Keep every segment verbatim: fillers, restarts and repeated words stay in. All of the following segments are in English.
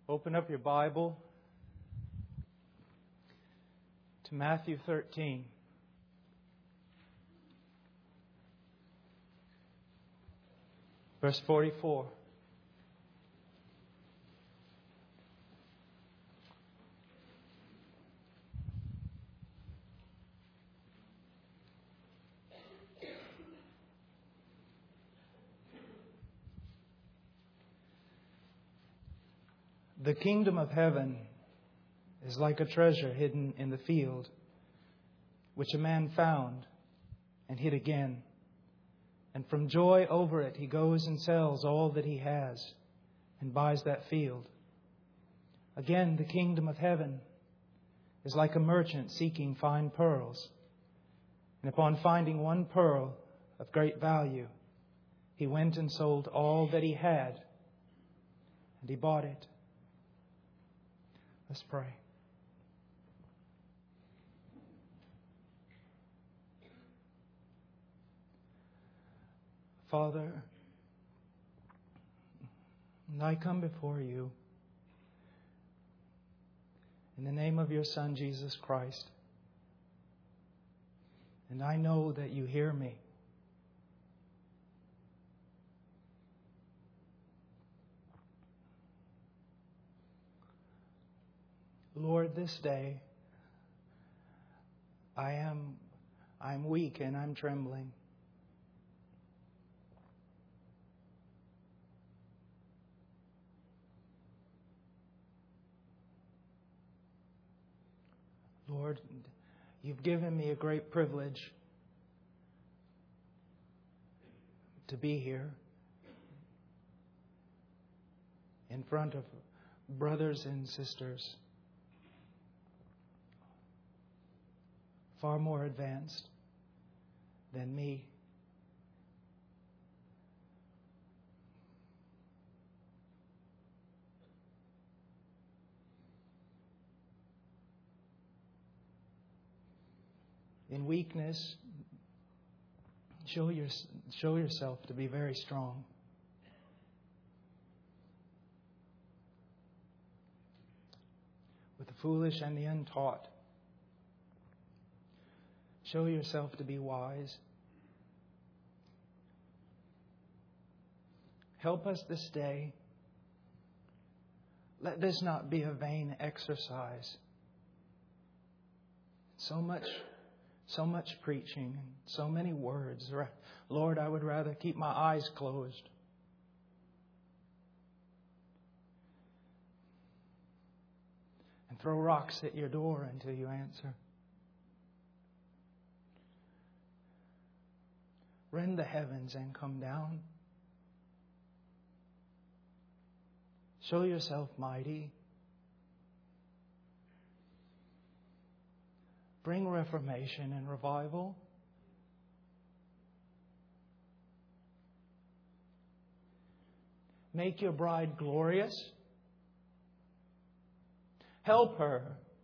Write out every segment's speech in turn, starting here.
Open up your Bible to Matthew thirteen. Verse forty-four. The kingdom of heaven is like a treasure hidden in the field, which a man found and hid again. And from joy over it, he goes and sells all that he has and buys that field. Again, the kingdom of heaven is like a merchant seeking fine pearls. And upon finding one pearl of great value, he went and sold all that he had, and he bought it. Let's pray. Father, I come before you in the name of your Son, Jesus Christ. And I know that you hear me. Lord, this day I am I'm weak and I'm trembling. Lord, you've given me a great privilege to be here in front of brothers and sisters far more advanced than me. In weakness, show your, show yourself to be very strong. With the foolish and the untaught, show yourself to be wise. Help us this day. Let this not be a vain exercise. So much, so much preaching, so many words. Lord, I would rather keep my eyes closed. And throw rocks at your door until you answer. Rend the heavens and come down. Show yourself mighty. Bring reformation and revival. Make your bride glorious. Help her.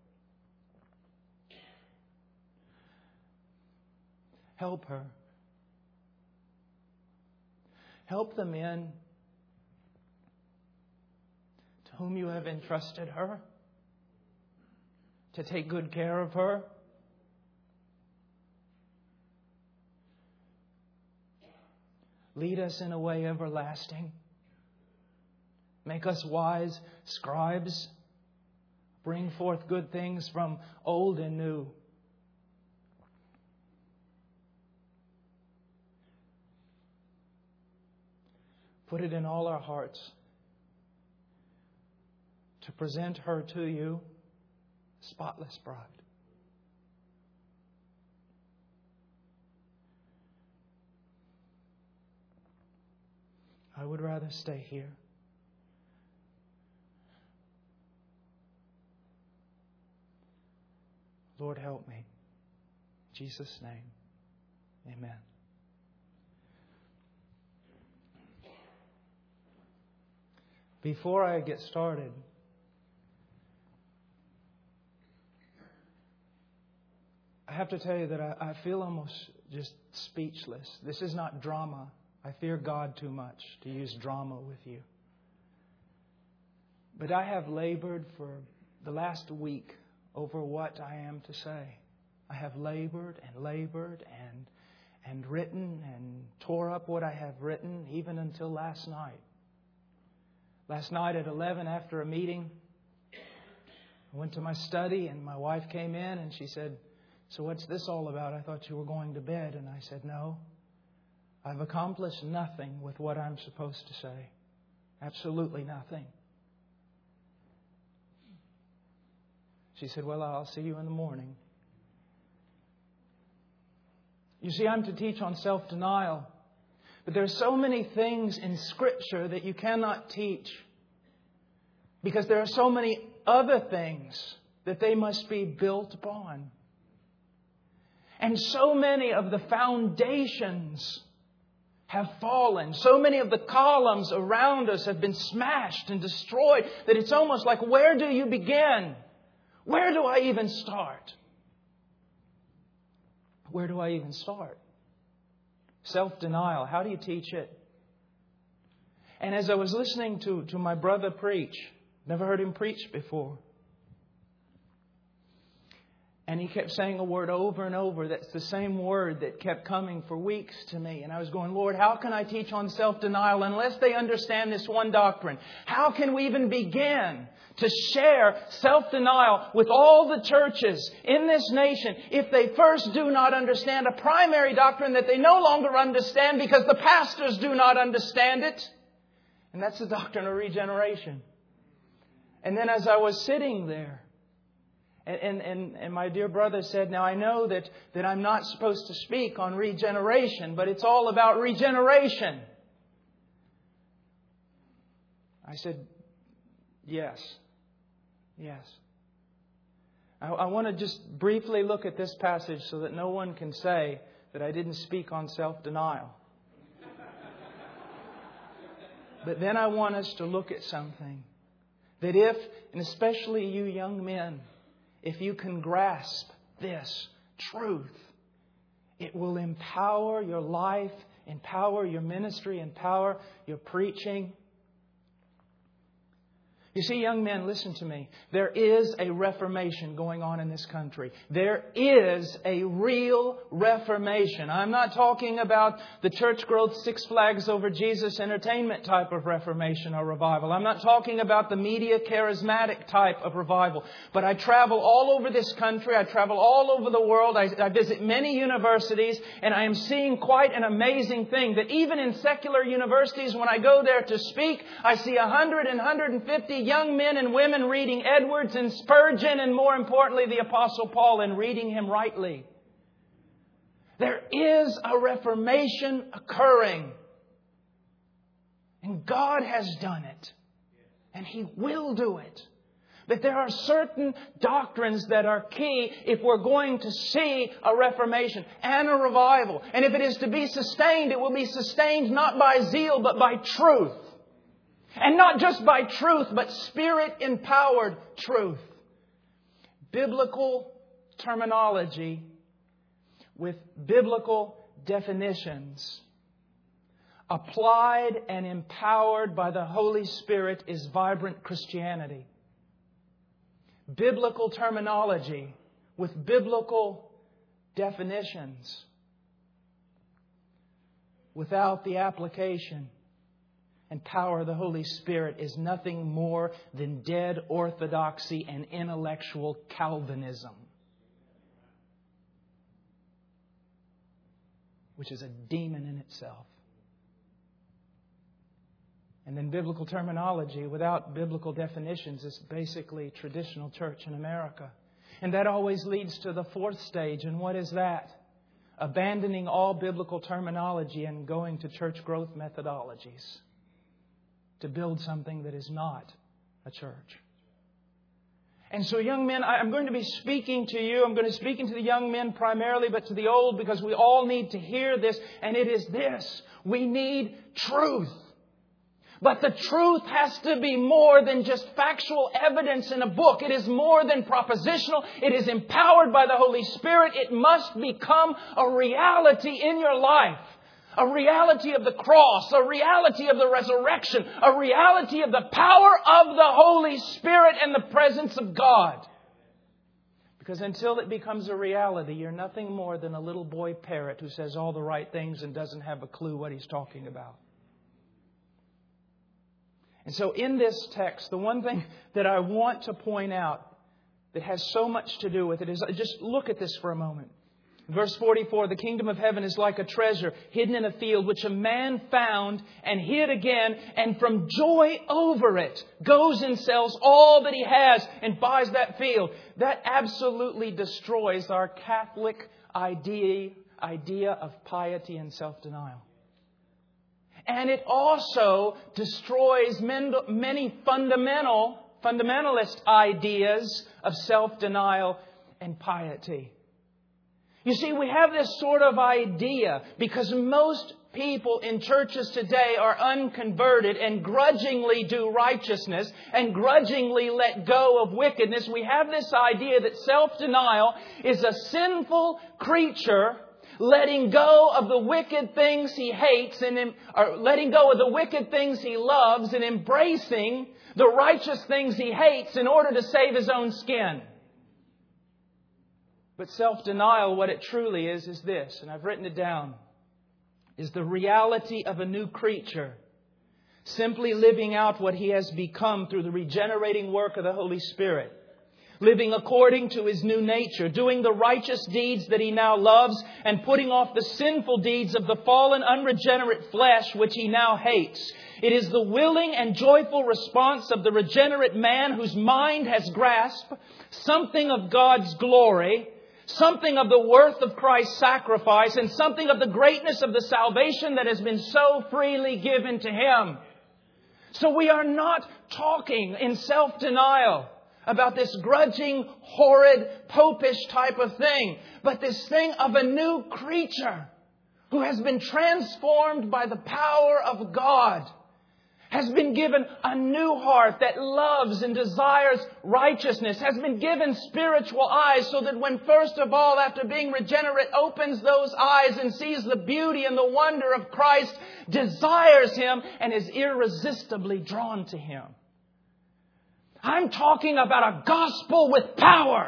Help her. Help the men to whom you have entrusted her to take good care of her. Lead us in a way everlasting. Make us wise scribes. Bring forth good things from old and new. Put it in all our hearts to present her to you, spotless bride. I would rather stay here. Lord, help me. In Jesus' name, amen. Before I get started, I have to tell you that I, I feel almost just speechless. This is not drama. I fear God too much to use drama with you. But I have labored for the last week over what I am to say. I have labored and labored and and written and tore up what I have written even until last night. Last night at eleven after a meeting, I went to my study and my wife came in and she said, "So what's this all about? I thought you were going to bed." And I said, "No, I've accomplished nothing with what I'm supposed to say. Absolutely nothing." She said, "Well, I'll see you in the morning." You see, I'm to teach on self-denial. But there are so many things in Scripture that you cannot teach because there are so many other things that they must be built upon. And so many of the foundations have fallen. So many of the columns around us have been smashed and destroyed that it's almost like, where do you begin? Where do I even start? Where do I even start? Self-denial. How do you teach it? And as I was listening to, to my brother preach, never heard him preach before. And he kept saying a word over and over. That's the same word that kept coming for weeks to me. And I was going, "Lord, how can I teach on self-denial unless they understand this one doctrine? How can we even begin to share self-denial with all the churches in this nation if they first do not understand a primary doctrine that they no longer understand because the pastors do not understand it?" And that's the doctrine of regeneration. And then as I was sitting there, And, and, and, and my dear brother said, "Now I know that, that I'm not supposed to speak on regeneration, but it's all about regeneration." I said, "Yes, yes." I, I want to just briefly look at this passage so that no one can say that I didn't speak on self-denial. But then I want us to look at something that if, and especially you young men, if you can grasp this truth, it will empower your life, empower your ministry, empower your preaching. You see, young men, listen to me. There is a reformation going on in this country. There is a real reformation. I'm not talking about the church growth, Six Flags Over Jesus entertainment type of reformation or revival. I'm not talking about the media charismatic type of revival. But I travel all over this country. I travel all over the world. I, I visit many universities, and I am seeing quite an amazing thing that even in secular universities, when I go there to speak, I see one hundred and one hundred fifty young men and women reading Edwards and Spurgeon and, more importantly, the Apostle Paul, and reading him rightly. There is a reformation occurring. And God has done it. And He will do it. But there are certain doctrines that are key if we're going to see a reformation and a revival. And if it is to be sustained, it will be sustained not by zeal, but by truth. And not just by truth, but Spirit-empowered truth. Biblical terminology with biblical definitions, applied and empowered by the Holy Spirit, is vibrant Christianity. Biblical terminology with biblical definitions without the application and power of the Holy Spirit is nothing more than dead orthodoxy and intellectual Calvinism, which is a demon in itself. And then biblical terminology without biblical definitions is basically traditional church in America. And that always leads to the fourth stage. And what is that? Abandoning all biblical terminology and going to church growth methodologies to build something that is not a church. And so, young men, I'm going to be speaking to you. I'm going to be speaking to the young men primarily, but to the old, because we all need to hear this. And it is this: we need truth. But the truth has to be more than just factual evidence in a book. It is more than propositional. It is empowered by the Holy Spirit. It must become a reality in your life. A reality of the cross, a reality of the resurrection, a reality of the power of the Holy Spirit and the presence of God. Because until it becomes a reality, you're nothing more than a little boy parrot who says all the right things and doesn't have a clue what he's talking about. And so in this text, the one thing that I want to point out that has so much to do with it is, just look at this for a moment. Verse forty-four, the kingdom of heaven is like a treasure hidden in a field, which a man found and hid again, and from joy over it goes and sells all that he has and buys that field. That absolutely destroys our Catholic idea, idea of piety and self-denial. And it also destroys many fundamental, fundamentalist ideas of self-denial and piety. You see, we have this sort of idea because most people in churches today are unconverted and grudgingly do righteousness and grudgingly let go of wickedness. We have this idea that self-denial is a sinful creature letting go of the wicked things he hates and or letting go of the wicked things he loves and embracing the righteous things he hates in order to save his own skin. But self-denial, what it truly is, is this, and I've written it down, is the reality of a new creature simply living out what he has become through the regenerating work of the Holy Spirit. Living according to his new nature, doing the righteous deeds that he now loves and putting off the sinful deeds of the fallen, unregenerate flesh which he now hates. It is the willing and joyful response of the regenerate man whose mind has grasped something of God's glory, something of the worth of Christ's sacrifice, and something of the greatness of the salvation that has been so freely given to him. So we are not talking in self-denial about this grudging, horrid, popish type of thing, but this thing of a new creature who has been transformed by the power of God, has been given a new heart that loves and desires righteousness, has been given spiritual eyes so that when first of all, after being regenerate, opens those eyes and sees the beauty and the wonder of Christ, desires Him and is irresistibly drawn to Him. I'm talking about a gospel with power.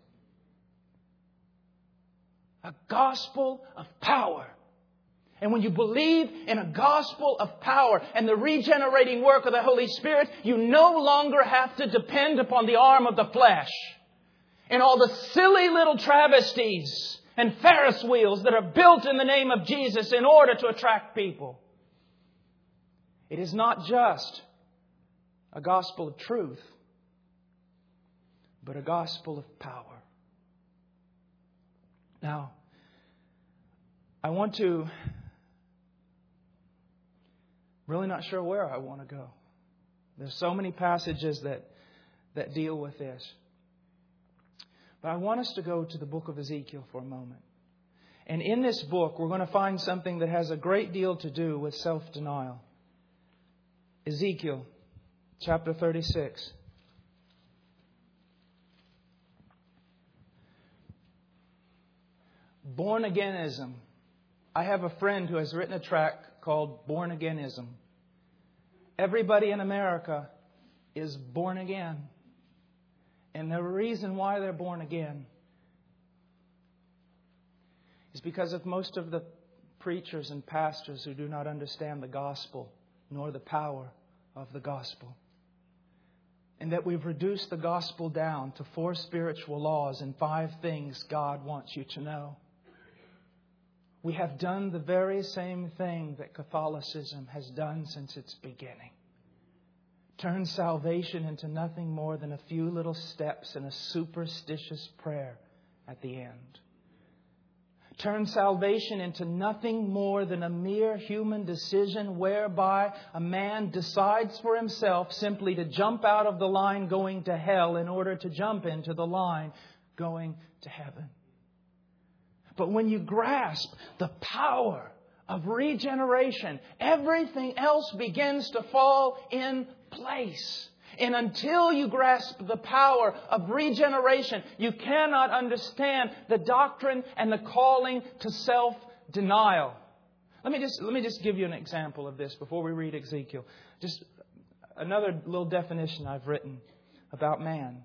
A gospel of power. And when you believe in a gospel of power and the regenerating work of the Holy Spirit, you no longer have to depend upon the arm of the flesh and all the silly little travesties and Ferris wheels that are built in the name of Jesus in order to attract people. It is not just a gospel of truth, but a gospel of power. Now, I want to... Really not sure where I want to go. There's so many passages that, that deal with this. But I want us to go to the book of Ezekiel for a moment. And in this book, we're going to find something that has a great deal to do with self-denial. Ezekiel chapter thirty-six. Born-againism. I have a friend who has written a tract called Born Againism. Everybody in America is born again. And the reason why they're born again is because of most of the preachers and pastors who do not understand the gospel nor the power of the gospel. And that we've reduced the gospel down to four spiritual laws and five things God wants you to know. We have done the very same thing that Catholicism has done since its beginning. Turned salvation into nothing more than a few little steps and a superstitious prayer at the end. Turned salvation into nothing more than a mere human decision whereby a man decides for himself simply to jump out of the line going to hell in order to jump into the line going to heaven. But when you grasp the power of regeneration, everything else begins to fall in place. And until you grasp the power of regeneration, you cannot understand the doctrine and the calling to self-denial. Let me just let me just give you an example of this before we read Ezekiel. Just another little definition I've written about man.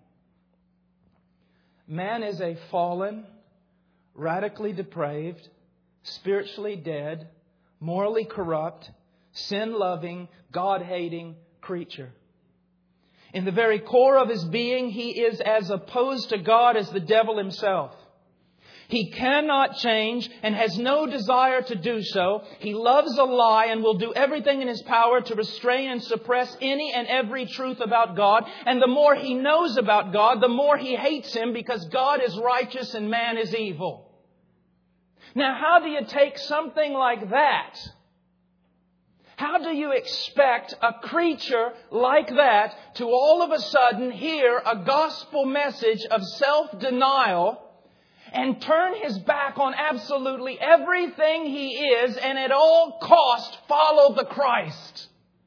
Man is a fallen, radically depraved, spiritually dead, morally corrupt, sin-loving, God-hating creature. In the very core of his being, he is as opposed to God as the devil himself. He cannot change and has no desire to do so. He loves a lie and will do everything in his power to restrain and suppress any and every truth about God. And the more he knows about God, the more he hates Him, because God is righteous and man is evil. Now, how do you take something like that? How do you expect a creature like that to all of a sudden hear a gospel message of self-denial and turn his back on absolutely everything he is and at all cost follow the Christ?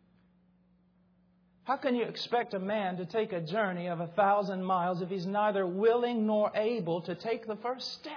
How can you expect a man to take a journey of a thousand miles if he's neither willing nor able to take the first step?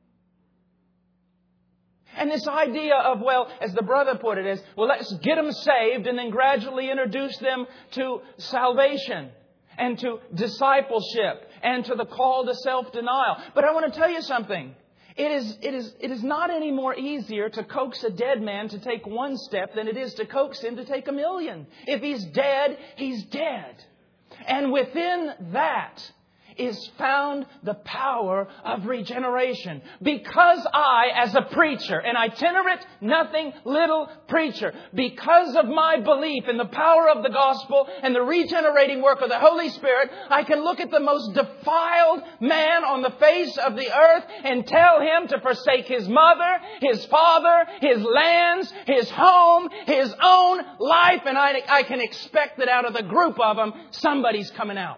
And this idea of, well, as the brother put it, is, well, let's get them saved and then gradually introduce them to salvation and to discipleship and to the call to self-denial. But I want to tell you something. It is, it is, it is not any more easier to coax a dead man to take one step than it is to coax him to take a million. If he's dead, he's dead. And within that is found the power of regeneration. Because I, as a preacher, an itinerant, nothing little preacher, because of my belief in the power of the gospel and the regenerating work of the Holy Spirit, I can look at the most defiled man on the face of the earth and tell him to forsake his mother, his father, his lands, his home, his own life, and I, I can expect that out of the group of them, somebody's coming out.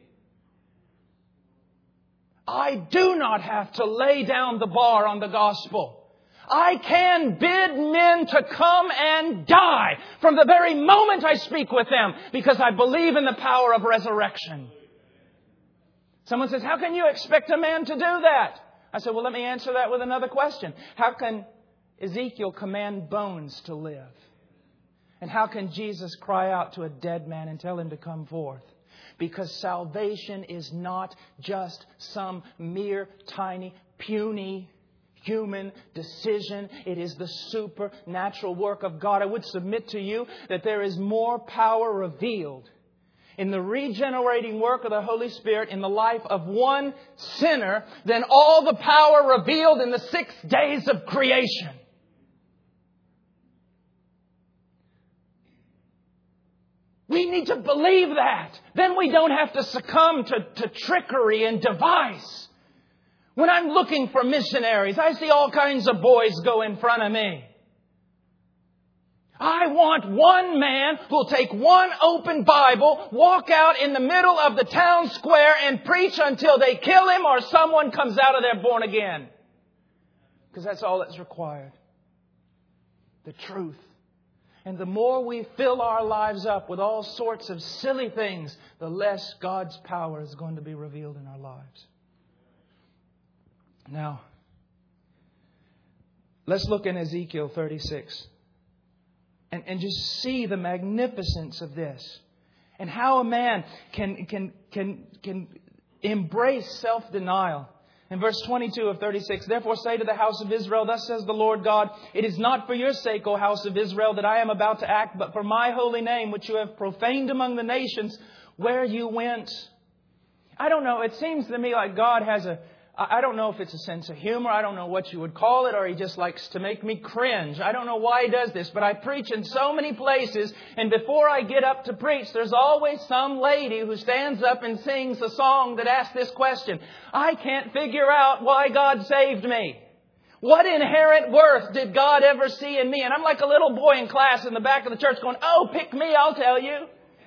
I do not have to lay down the bar on the gospel. I can bid men to come and die from the very moment I speak with them, because I believe in the power of resurrection. Someone says, how can you expect a man to do that? I said, well, let me answer that with another question. How can Ezekiel command bones to live? And how can Jesus cry out to a dead man and tell him to come forth? Because salvation is not just some mere, tiny, puny human decision. It is the supernatural work of God. I would submit to you that there is more power revealed in the regenerating work of the Holy Spirit in the life of one sinner than all the power revealed in the six days of creation. We need to believe that. Then we don't have to succumb to, to trickery and device. When I'm looking for missionaries, I see all kinds of boys go in front of me. I want one man who'll take one open Bible, walk out in the middle of the town square and preach until they kill him or someone comes out of there born again. Because that's all that's required. The truth. And the more we fill our lives up with all sorts of silly things, the less God's power is going to be revealed in our lives. Now, let's look in Ezekiel thirty-six and, and just see the magnificence of this and how a man can, can, can, can embrace self-denial. In verse twenty-two of thirty-six, therefore say to the house of Israel, thus says the Lord God, it is not for your sake, O house of Israel, that I am about to act, but for my holy name, which you have profaned among the nations where you went. I don't know. It seems to me like God has a, I don't know if it's a sense of humor. I don't know what you would call it, or He just likes to make me cringe. I don't know why He does this, but I preach in so many places, and before I get up to preach, there's always some lady who stands up and sings a song that asks this question. I can't figure out why God saved me. What inherent worth did God ever see in me? And I'm like a little boy in class in the back of the church going, oh, pick me, I'll tell you.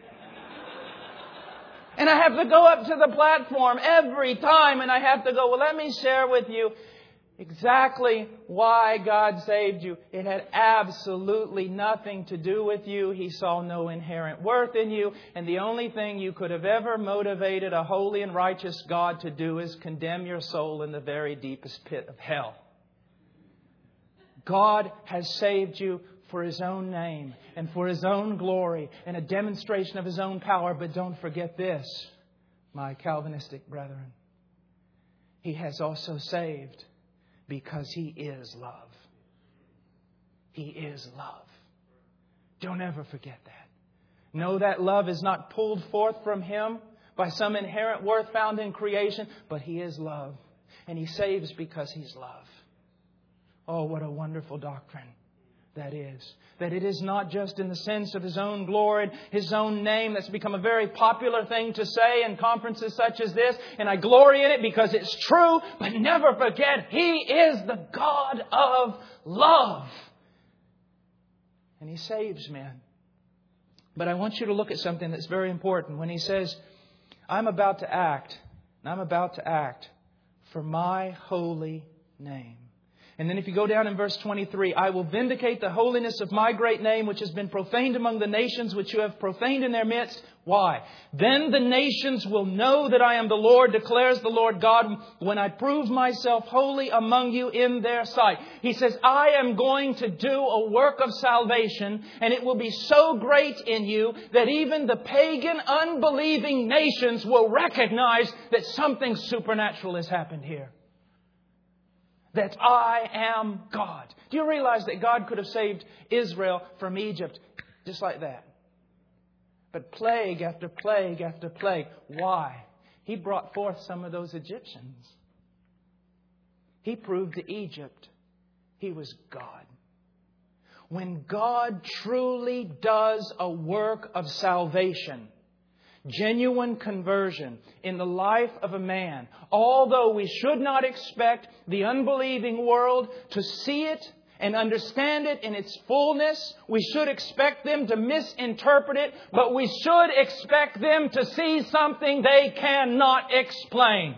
And I have to go up to the platform every time and I have to go, well, let me share with you exactly why God saved you. It had absolutely nothing to do with you. He saw no inherent worth in you. And the only thing you could have ever motivated a holy and righteous God to do is condemn your soul in the very deepest pit of hell. God has saved you for His own name and for His own glory and a demonstration of His own power. But don't forget this, my Calvinistic brethren. He has also saved because He is love. He is love. Don't ever forget that. Know that love is not pulled forth from Him by some inherent worth found in creation, but He is love. And He saves because He's love. Oh, what a wonderful doctrine that is. That it is not just in the sense of His own glory, His own name. That's become a very popular thing to say in conferences such as this. And I glory in it because it's true. But never forget, He is the God of love. And He saves men. But I want you to look at something that's very important. When He says, I'm about to act, and I'm about to act for my holy name. And then if you go down in verse twenty-three, I will vindicate the holiness of my great name, which has been profaned among the nations, which you have profaned in their midst. Why? Then the nations will know that I am the Lord, declares the Lord God, when I prove myself holy among you in their sight. He says, I am going to do a work of salvation, and it will be so great in you that even the pagan, unbelieving nations will recognize that something supernatural has happened here. That I am God. Do you realize that God could have saved Israel from Egypt just like that? But plague after plague after plague. Why? He brought forth some of those Egyptians. He proved to Egypt He was God. When God truly does a work of salvation, genuine conversion in the life of a man, although we should not expect the unbelieving world to see it and understand it in its fullness, we should expect them to misinterpret it, but we should expect them to see something they cannot explain.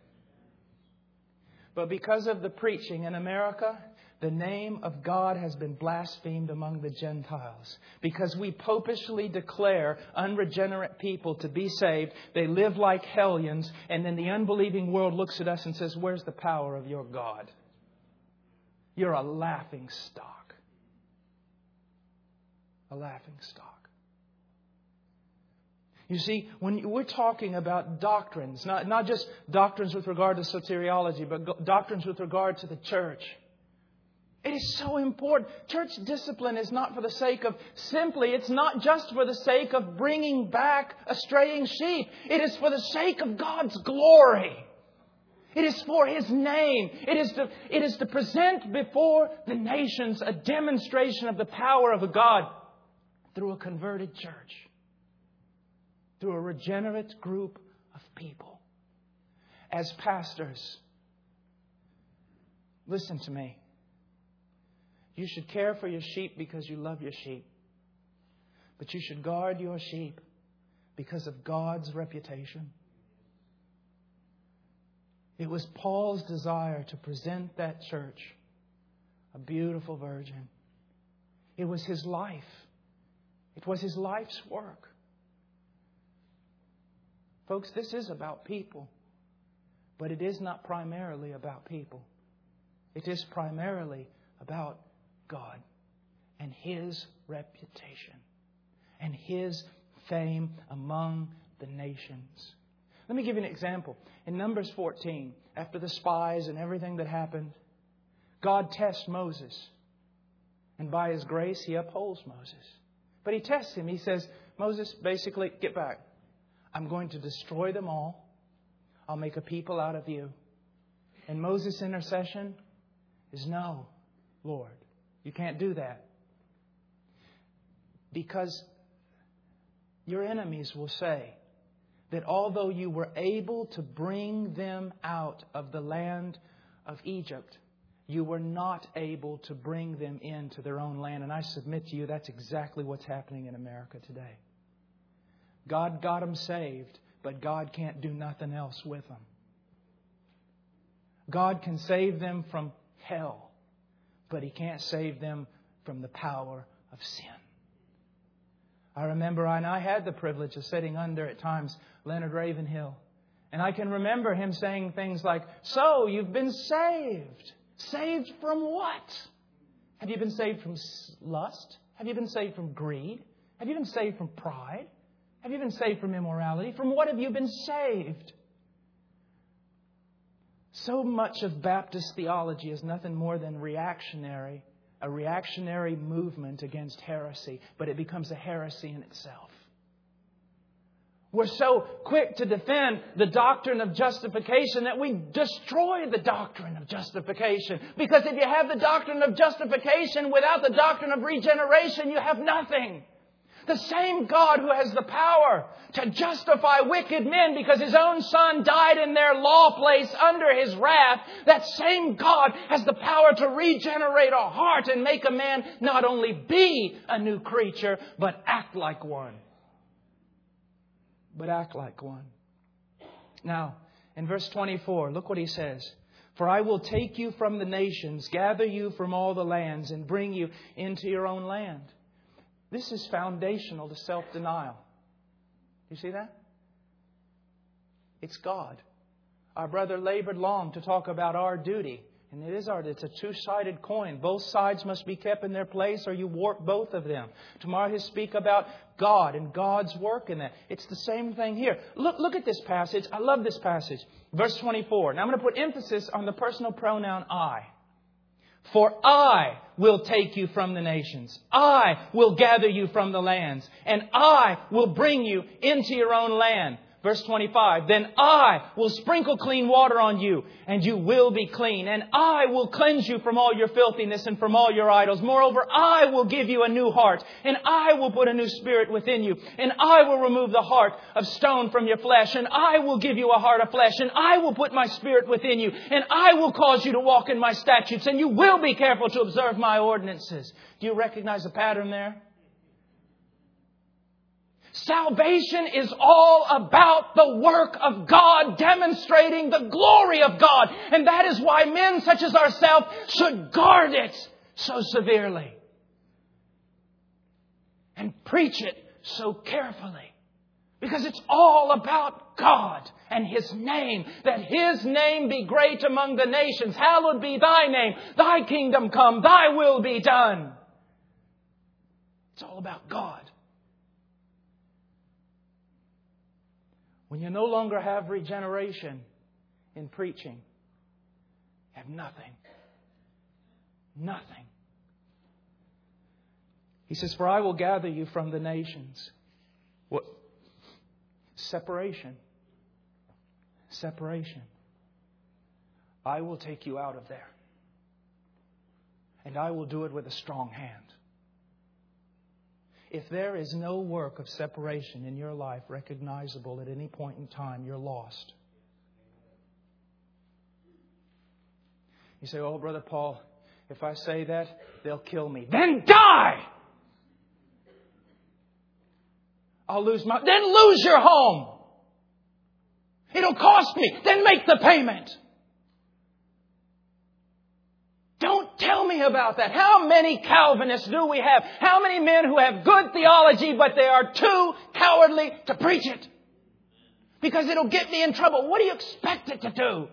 But because of the preaching in America, the name of God has been blasphemed among the Gentiles. Because we popishly declare unregenerate people to be saved. They live like hellions. And then the unbelieving world looks at us and says, where's the power of your God? You're a laughing stock. A laughing stock. You see, when we're talking about doctrines, not, not just doctrines with regard to soteriology, but doctrines with regard to the church, it is so important. Church discipline is not for the sake of simply, it's not just for the sake of bringing back a straying sheep. It is for the sake of God's glory. It is for His name. It is to, it is to present before the nations a demonstration of the power of a God through a converted church, through a regenerate group of people. As pastors, listen to me. You should care for your sheep because you love your sheep. But you should guard your sheep because of God's reputation. It was Paul's desire to present that church a beautiful virgin. It was his life. It was his life's work. Folks, this is about people. But it is not primarily about people. It is primarily about God and His reputation and His fame among the nations. Let me give you an example. In Numbers fourteen, after the spies and everything that happened, God tests Moses. And by His grace, He upholds Moses. But He tests him. He says, Moses, basically, get back. I'm going to destroy them all. I'll make a people out of you. And Moses' intercession is, no, Lord. You can't do that. Because your enemies will say that although you were able to bring them out of the land of Egypt, you were not able to bring them into their own land. And I submit to you, that's exactly what's happening in America today. God got them saved, but God can't do nothing else with them. God can save them from hell, but He can't save them from the power of sin. I remember, and I had the privilege of sitting under, at times, Leonard Ravenhill. And I can remember him saying things like, so, you've been saved. Saved from what? Have you been saved from lust? Have you been saved from greed? Have you been saved from pride? Have you been saved from immorality? From what have you been saved? So much of Baptist theology is nothing more than reactionary, a reactionary movement against heresy, but it becomes a heresy in itself. We're so quick to defend the doctrine of justification that we destroy the doctrine of justification. Because if you have the doctrine of justification without the doctrine of regeneration, you have nothing. The same God who has the power to justify wicked men because His own Son died in their law place under His wrath, that same God has the power to regenerate a heart and make a man not only be a new creature, but act like one. But act like one. Now, in verse twenty-four, look what he says. For I will take you from the nations, gather you from all the lands, and bring you into your own land. This is foundational to self-denial. You see that? It's God. Our brother labored long to talk about our duty. And it is our, it's a two-sided coin. Both sides must be kept in their place or you warp both of them. Tomorrow he'll speak about God and God's work in that. It's the same thing here. Look, look at this passage. I love this passage. Verse twenty-four. Now I'm going to put emphasis on the personal pronoun I. For I will take you from the nations. I will gather you from the lands. And I will bring you into your own land. Verse twenty-five, then I will sprinkle clean water on you, and you will be clean. And I will cleanse you from all your filthiness and from all your idols. Moreover, I will give you a new heart, and I will put a new spirit within you. And I will remove the heart of stone from your flesh, and I will give you a heart of flesh. And I will put my spirit within you, and I will cause you to walk in my statutes, and you will be careful to observe my ordinances. Do you recognize the pattern there? Salvation is all about the work of God demonstrating the glory of God. And that is why men such as ourselves should guard it so severely. And preach it so carefully. Because it's all about God and His name. That His name be great among the nations. Hallowed be Thy name. Thy kingdom come. Thy will be done. It's all about God. When you no longer have regeneration in preaching, you have nothing. Nothing. He says, for I will gather you from the nations. What? Separation. Separation. I will take you out of there. And I will do it with a strong hand. If there is no work of separation in your life recognizable at any point in time, you're lost. You say, oh, Brother Paul, if I say that, they'll kill me. Then die! I'll lose my... Then lose your home! It'll cost me. Then make the payment. Don't tell me about that. How many Calvinists do we have? How many men who have good theology, but they are too cowardly to preach it? Because it'll get me in trouble. What do you expect it to do?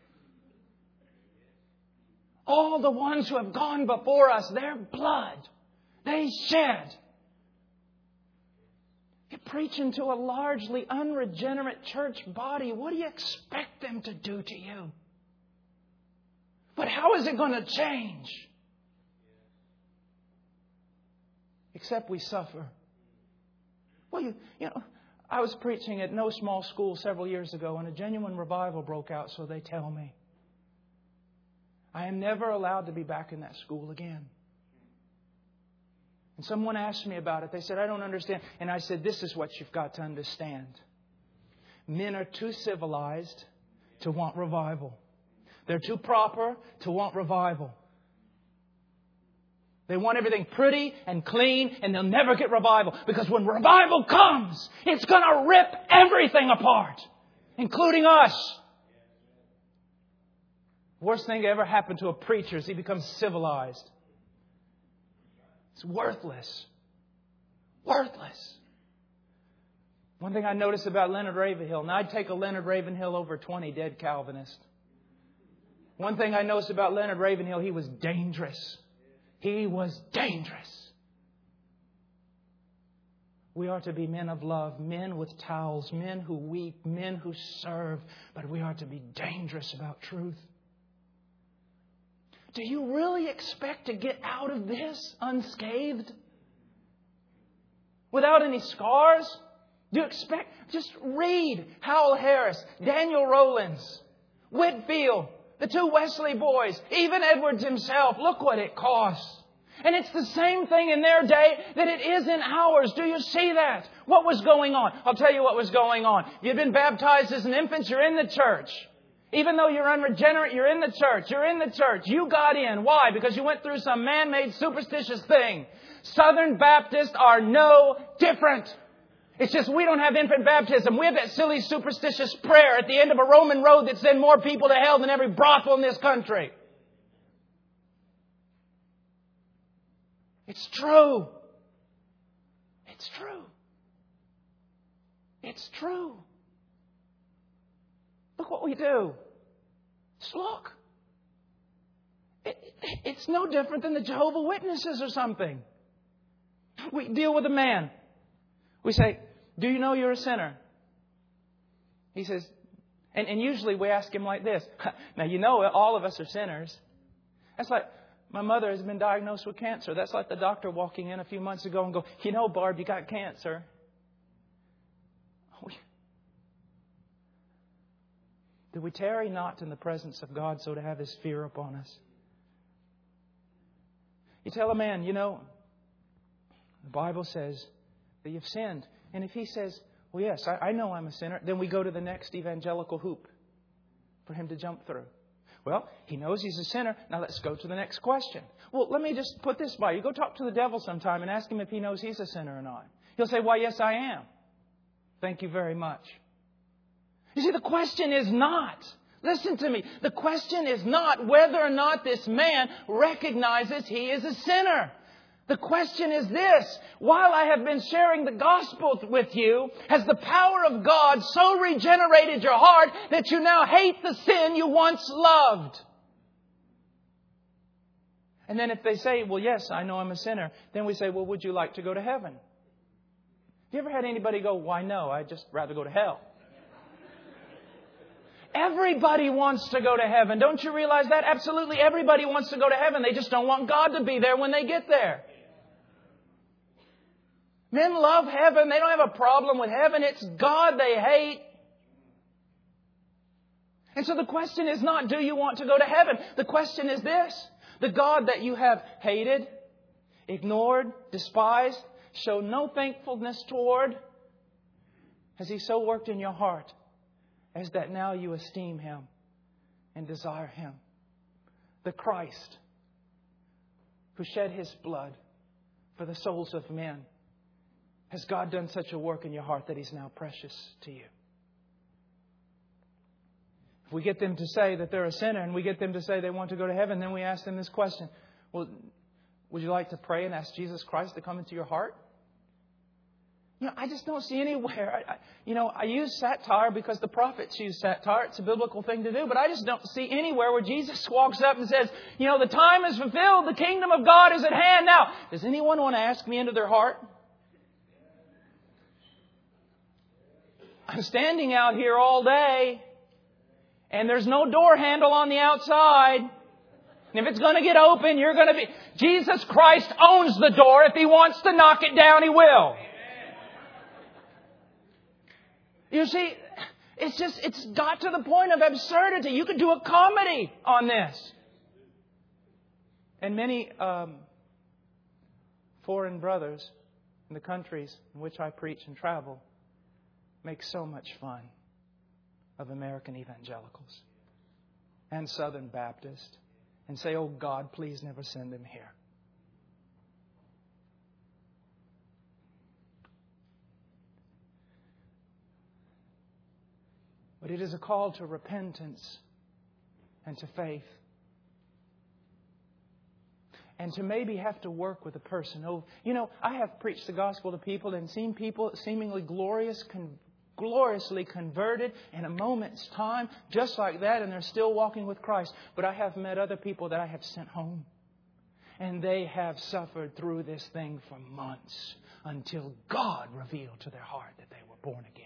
All the ones who have gone before us, their blood, they shed. You're preaching to a largely unregenerate church body. What do you expect them to do to you? But how is it going to change? Except we suffer. Well, you, you know, I was preaching at No Small School several years ago and a genuine revival broke out, so they tell me. I am never allowed to be back in that school again. And someone asked me about it. They said, I don't understand. And I said, this is what you've got to understand. Men are too civilized to want revival. They're too proper to want revival. They want everything pretty and clean and they'll never get revival. Because when revival comes, it's going to rip everything apart, including us. Worst thing that ever happened to a preacher is he becomes civilized. It's worthless. Worthless. One thing I noticed about Leonard Ravenhill, and I'd take a Leonard Ravenhill over twenty dead Calvinists. One thing I noticed about Leonard Ravenhill, he was dangerous. He was dangerous. We are to be men of love, men with towels, men who weep, men who serve, but we are to be dangerous about truth. Do you really expect to get out of this unscathed? Without any scars? Do you expect? Just read Howell Harris, Daniel Rowlands, Whitfield, the two Wesley boys, even Edwards himself. Look what it costs. And it's the same thing in their day that it is in ours. Do you see that? What was going on? I'll tell you what was going on. You've been baptized as an infant, you're in the church. Even though you're unregenerate, you're in the church. You're in the church. You got in. Why? Because you went through some man-made superstitious thing. Southern Baptists are no different. It's just we don't have infant baptism. We have that silly superstitious prayer at the end of a Roman road that sends more people to hell than every brothel in this country. It's true. It's true. It's true. Look what we do. Just look. It, it, it's no different than the Jehovah's Witnesses or something. We deal with a man. We say, do you know you're a sinner? He says, and, and usually we ask him like this. Now, you know all of us are sinners. That's like, my mother has been diagnosed with cancer. That's like the doctor walking in a few months ago and go, you know, Barb, you got cancer. We, do we tarry not in the presence of God so to have His fear upon us? You tell a man, you know, the Bible says that you've sinned. And if he says, well, yes, I, I know I'm a sinner, then we go to the next evangelical hoop for him to jump through. Well, he knows he's a sinner. Now let's go to the next question. Well, let me just put this by you. Go talk to the devil sometime and ask him if he knows he's a sinner or not. He'll say, why, yes, I am. Thank you very much. You see, the question is not, listen to me, the question is not whether or not this man recognizes he is a sinner. The question is this: while I have been sharing the gospel with you, has the power of God so regenerated your heart that you now hate the sin you once loved? And then if they say, well, yes, I know I'm a sinner, then we say, well, would you like to go to heaven? Have you ever had anybody go, why no, I'd just rather go to hell? Everybody wants to go to heaven. Don't you realize that? Absolutely everybody wants to go to heaven. They just don't want God to be there when they get there. Men love heaven. They don't have a problem with heaven. It's God they hate. And so the question is not, do you want to go to heaven? The question is this: the God that you have hated, ignored, despised, showed no thankfulness toward, has He so worked in your heart as that now you esteem Him and desire Him? The Christ who shed His blood for the souls of men. Has God done such a work in your heart that He's now precious to you? If we get them to say that they're a sinner and we get them to say they want to go to heaven, then we ask them this question. Well, would you like to pray and ask Jesus Christ to come into your heart? You know, I just don't see anywhere. I, I, you know, I use satire because the prophets use satire. It's a biblical thing to do. But I just don't see anywhere where Jesus walks up and says, you know, the time is fulfilled. The kingdom of God is at hand now. Does anyone want to ask me into their heart? I'm standing out here all day, and there's no door handle on the outside. And if it's going to get open, you're going to be... Jesus Christ owns the door. If He wants to knock it down, He will. You see, it's just, it's got to the point of absurdity. You could do a comedy on this. And many um, foreign brothers in the countries in which I preach and travel make so much fun of American evangelicals and Southern Baptists and say, oh God, please never send them here. But it is a call to repentance and to faith. And to maybe have to work with a person. Oh, you know, I have preached the gospel to people and seen people seemingly glorious, con- gloriously converted in a moment's time, just like that, and they're still walking with Christ. But I have met other people that I have sent home. And they have suffered through this thing for months until God revealed to their heart that they were born again.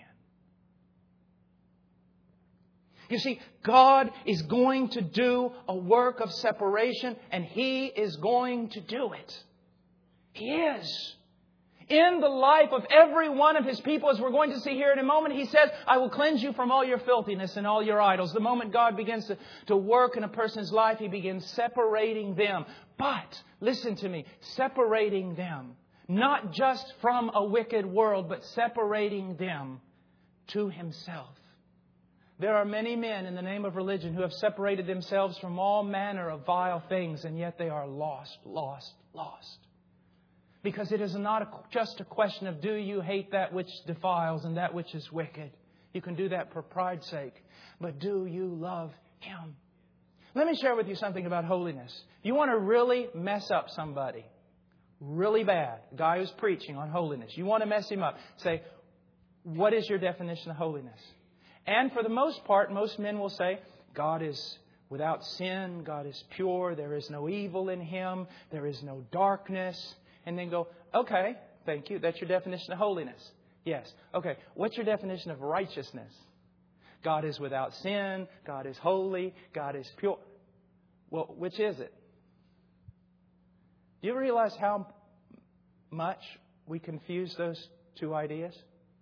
You see, God is going to do a work of separation, and He is going to do it. He is. In the life of every one of His people, as we're going to see here in a moment, He says, I will cleanse you from all your filthiness and all your idols. The moment God begins to, to work in a person's life, He begins separating them. But, listen to me, separating them, not just from a wicked world, but separating them to Himself. There are many men in the name of religion who have separated themselves from all manner of vile things, and yet they are lost, lost, lost. Because it is not a, just a question of do you hate that which defiles and that which is wicked. You can do that for pride's sake. But do you love Him? Let me share with you something about holiness. You want to really mess up somebody really bad, a guy who's preaching on holiness. You want to mess him up. Say, what is your definition of holiness? And for the most part, most men will say, God is without sin. God is pure. There is no evil in Him. There is no darkness. And then go, okay, thank you. That's your definition of holiness. Yes. Okay. What's your definition of righteousness? God is without sin. God is holy. God is pure. Well, which is it? Do you realize how much we confuse those two ideas?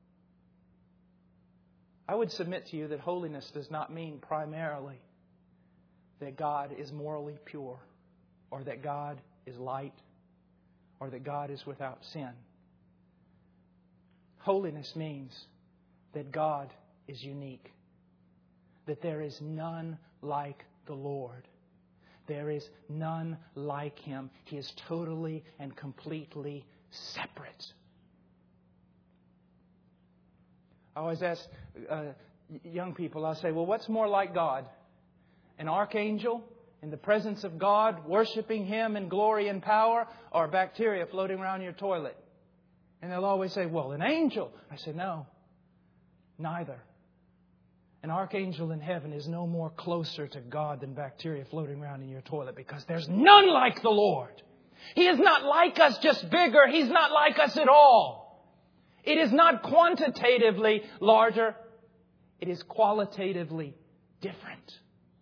I would submit to you that holiness does not mean primarily that God is morally pure, or that God is light, or that God is without sin. Holiness means that God is unique, that there is none like the Lord. There is none like Him. He is totally and completely separate. I always ask uh, young people, I say, well, what's more like God? An archangel in the presence of God, worshiping Him in glory and power, or bacteria floating around your toilet? And they'll always say, well, an angel. I say, no, neither. An archangel in heaven is no more closer to God than bacteria floating around in your toilet, because there's none like the Lord. He is not like us, just bigger. He's not like us at all. It is not quantitatively larger. It is qualitatively different.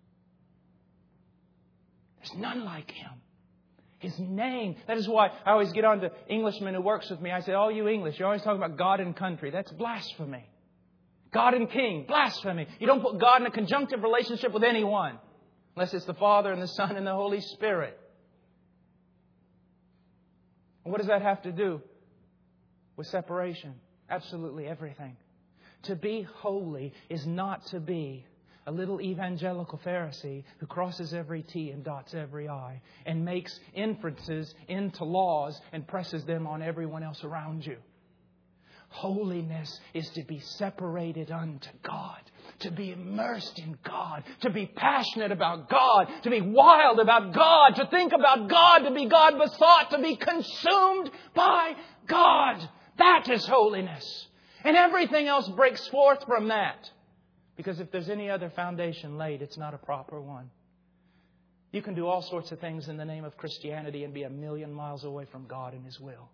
There's none like Him. His name. That is why I always get on to Englishmen who works with me. I say, oh, you English, you're always talking about God and country. That's blasphemy. God and King. Blasphemy. You don't put God in a conjunctive relationship with anyone. Unless it's the Father and the Son and the Holy Spirit. And what does that have to do with separation? Absolutely everything. To be holy is not to be a little evangelical Pharisee who crosses every T and dots every I and makes inferences into laws and presses them on everyone else around you. Holiness is to be separated unto God, to be immersed in God, to be passionate about God, to be wild about God, to think about God, to be God besought, to be consumed by God. That is holiness. And everything else breaks forth from that. Because if there's any other foundation laid, it's not a proper one. You can do all sorts of things in the name of Christianity and be a million miles away from God and His will.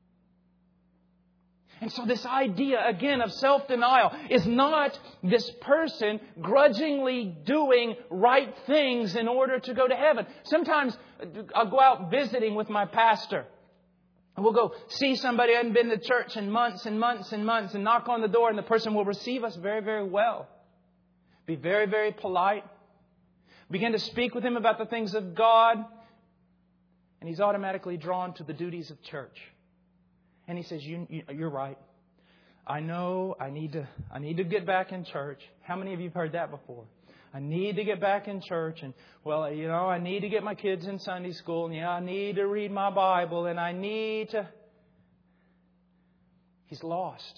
And so this idea, again, of self-denial is not this person grudgingly doing right things in order to go to heaven. Sometimes I'll go out visiting with my pastor. We'll go see somebody who hasn't been to church in months and months and months and knock on the door, and the person will receive us very, very well. Be very, very polite. Begin to speak with him about the things of God. And he's automatically drawn to the duties of church. And he says, you, you, you're right. I know I need to I need to get back in church. How many of you have heard that before? I need to get back in church. And, well, you know, I need to get my kids in Sunday school. And, yeah, I need to read my Bible. And I need to... He's lost.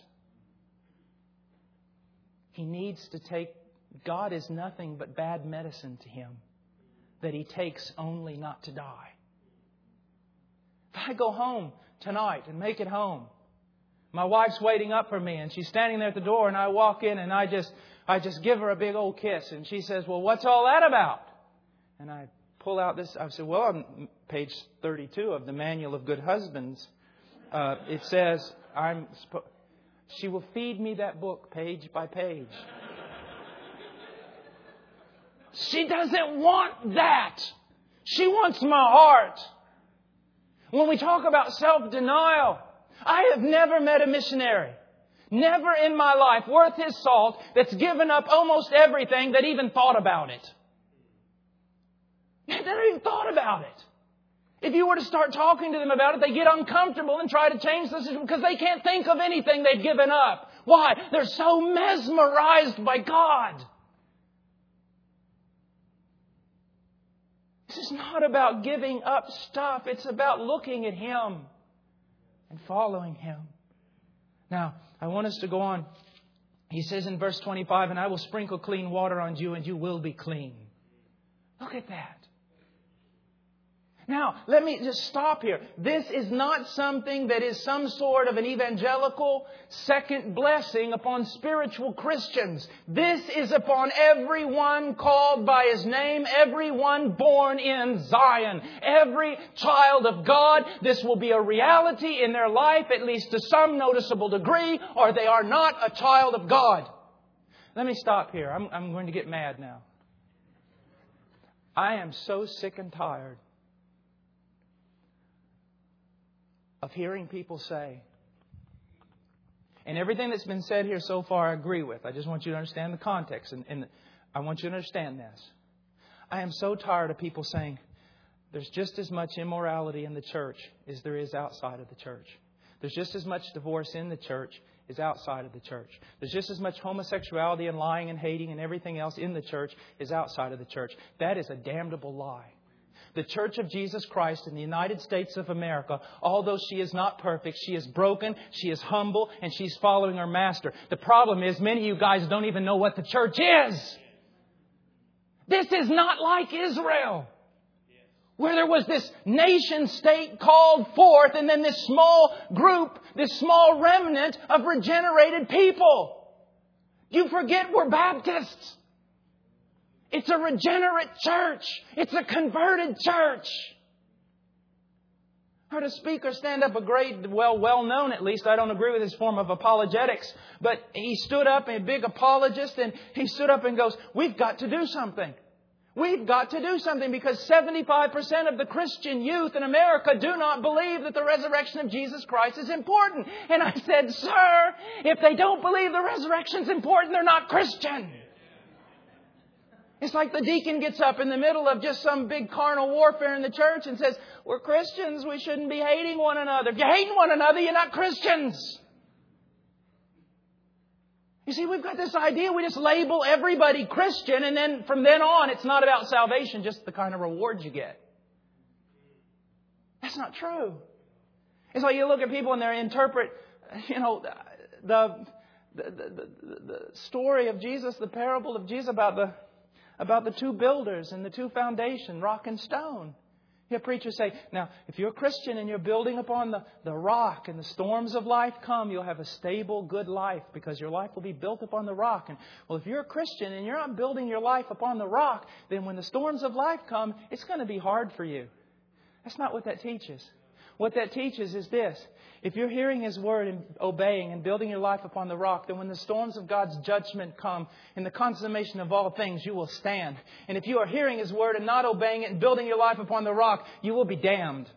He needs to take... God is nothing but bad medicine to him that he takes only not to die. If I go home tonight and make it home, my wife's waiting up for me and she's standing there at the door, and I walk in and I just I just give her a big old kiss, and she says, well, what's all that about? And I pull out this. I said, well, on page thirty-two of the Manual of Good Husbands, uh, it says, I'm. Sp- she will feed me that book page by page. She doesn't want that. She wants my heart. When we talk about self-denial, I have never met a missionary, never in my life, worth his salt, that's given up almost everything that even thought about it. They never even thought about it. If you were to start talking to them about it, they get uncomfortable and try to change the situation because they can't think of anything they've given up. Why? They're so mesmerized by God. This is not about giving up stuff. It's about looking at Him and following Him. Now, I want us to go on. He says in verse twenty-five, and I will sprinkle clean water on you and you will be clean. Look at that. Now, let me just stop here. This is not something that is some sort of an evangelical second blessing upon spiritual Christians. This is upon everyone called by His name, everyone born in Zion, every child of God. This will be a reality in their life, at least to some noticeable degree, or they are not a child of God. Let me stop here. I'm, I'm going to get mad now. I am so sick and tired of hearing people say, and everything that's been said here so far I agree with. I just want you to understand the context, and, and I want you to understand this. I am so tired of people saying there's just as much immorality in the church as there is outside of the church. There's just as much divorce in the church as outside of the church. There's just as much homosexuality and lying and hating and everything else in the church as outside of the church. That is a damnable lie. The Church of Jesus Christ in the United States of America, although she is not perfect, she is broken, she is humble, and she's following her Master. The problem is many of you guys don't even know what the church is. This is not like Israel, where there was this nation state called forth and then this small group, this small remnant of regenerated people. You forget we're Baptists. It's a regenerate church. It's a converted church. I heard a speaker stand up, a great, well, well known at least. I don't agree with his form of apologetics. But he stood up, a big apologist, and he stood up and goes, we've got to do something. We've got to do something because seventy-five percent of the Christian youth in America do not believe that the resurrection of Jesus Christ is important. And I said, sir, if they don't believe the resurrection is important, they're not Christian. It's like the deacon gets up in the middle of just some big carnal warfare in the church and says, we're Christians, we shouldn't be hating one another. If you're hating one another, you're not Christians. You see, we've got this idea, we just label everybody Christian, and then from then on, it's not about salvation, just the kind of reward you get. That's not true. It's like you look at people and they interpret, you know, the, the, the, the, the story of Jesus, the parable of Jesus about the About the two builders and the two foundation, rock and stone. You hear preachers say, now, if you're a Christian and you're building upon the, the rock and the storms of life come, you'll have a stable, good life because your life will be built upon the rock. And well, if you're a Christian and you're not building your life upon the rock, then when the storms of life come, it's going to be hard for you. That's not what that teaches. What that teaches is this. If you're hearing His Word and obeying and building your life upon the rock, then when the storms of God's judgment come in the consummation of all things, you will stand. And if you are hearing His Word and not obeying it and building your life upon the rock, you will be damned.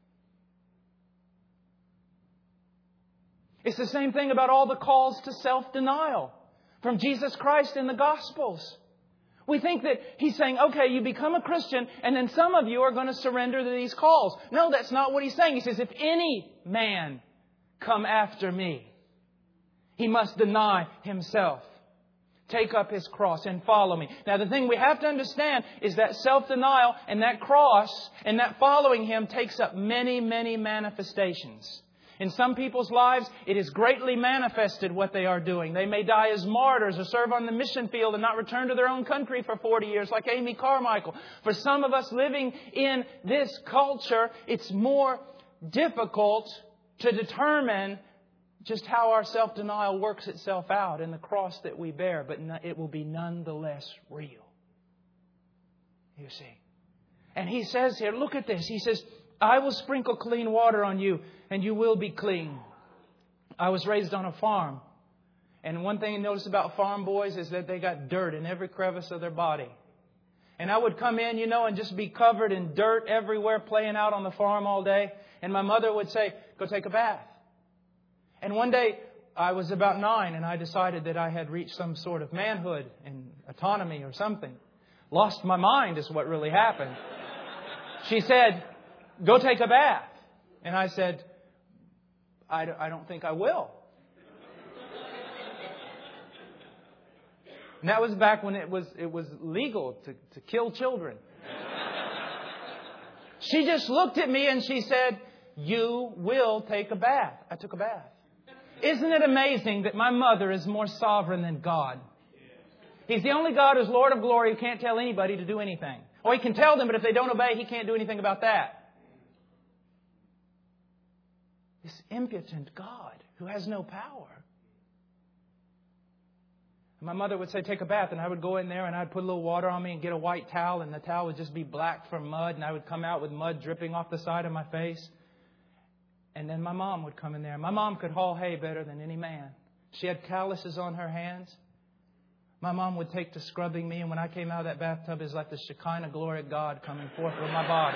It's the same thing about all the calls to self-denial from Jesus Christ in the Gospels. We think that He's saying, okay, you become a Christian and then some of you are going to surrender to these calls. No, that's not what He's saying. He says, if any man come after me, he must deny himself, take up his cross and follow me. Now, the thing we have to understand is that self-denial and that cross and that following Him takes up many, many manifestations. In some people's lives, it is greatly manifested what they are doing. They may die as martyrs or serve on the mission field and not return to their own country for forty years like Amy Carmichael. For some of us living in this culture, it's more difficult to determine just how our self-denial works itself out in the cross that we bear. But it will be nonetheless real. You see. And He says here, look at this. He says, I will sprinkle clean water on you and you will be clean. I was raised on a farm. And one thing you notice about farm boys is that they got dirt in every crevice of their body. And I would come in, you know, and just be covered in dirt everywhere, playing out on the farm all day. And my mother would say, go take a bath. And one day I was about nine and I decided that I had reached some sort of manhood and autonomy or something. Lost my mind is what really happened. She said, go take a bath. And I said, I don't think I will. And that was back when it was it was legal to, to kill children. She just looked at me and she said, you will take a bath. I took a bath. Isn't it amazing that my mother is more sovereign than God? He's the only God who's Lord of glory who can't tell anybody to do anything. Or He can tell them, but if they don't obey, He can't do anything about that. This impotent God who has no power. My mother would say, take a bath. And I would go in there and I'd put a little water on me and get a white towel. And the towel would just be black from mud. And I would come out with mud dripping off the side of my face. And then my mom would come in there. My mom could haul hay better than any man. She had calluses on her hands. My mom would take to scrubbing me. And when I came out of that bathtub, it was like the Shekinah glory of God coming forth from my body.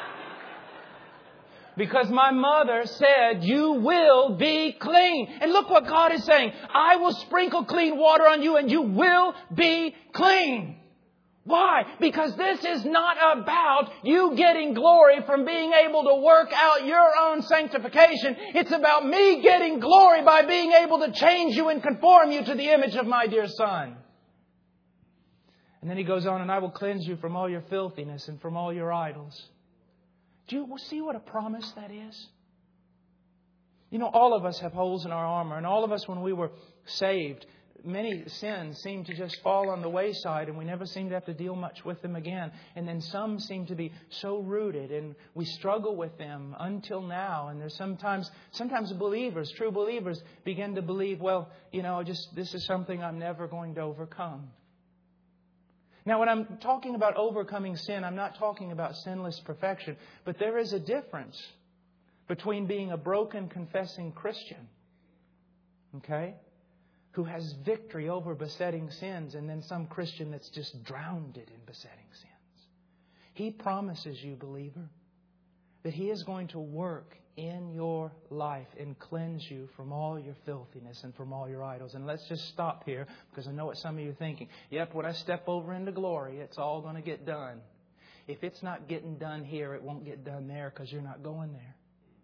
Because my mother said, you will be clean. And look what God is saying. I will sprinkle clean water on you and you will be clean. Why? Because this is not about you getting glory from being able to work out your own sanctification. It's about me getting glory by being able to change you and conform you to the image of my dear Son. And then He goes on, and I will cleanse you from all your filthiness and from all your idols. Do you see what a promise that is? You know, all of us have holes in our armor. And all of us, when we were saved, many sins seem to just fall on the wayside. And we never seem to have to deal much with them again. And then some seem to be so rooted. And we struggle with them until now. And there's sometimes, sometimes believers, true believers, begin to believe, well, you know, just this is something I'm never going to overcome. Now, when I'm talking about overcoming sin, I'm not talking about sinless perfection. But there is a difference between being a broken, confessing Christian, okay, who has victory over besetting sins, and then some Christian that's just drowned in besetting sins. He promises you, believer, that He is going to work in your life and cleanse you from all your filthiness and from all your idols. And let's just stop here, because I know what some of you are thinking. Yep, when I step over into glory, it's all going to get done. If it's not getting done here, it won't get done there, because you're not going there.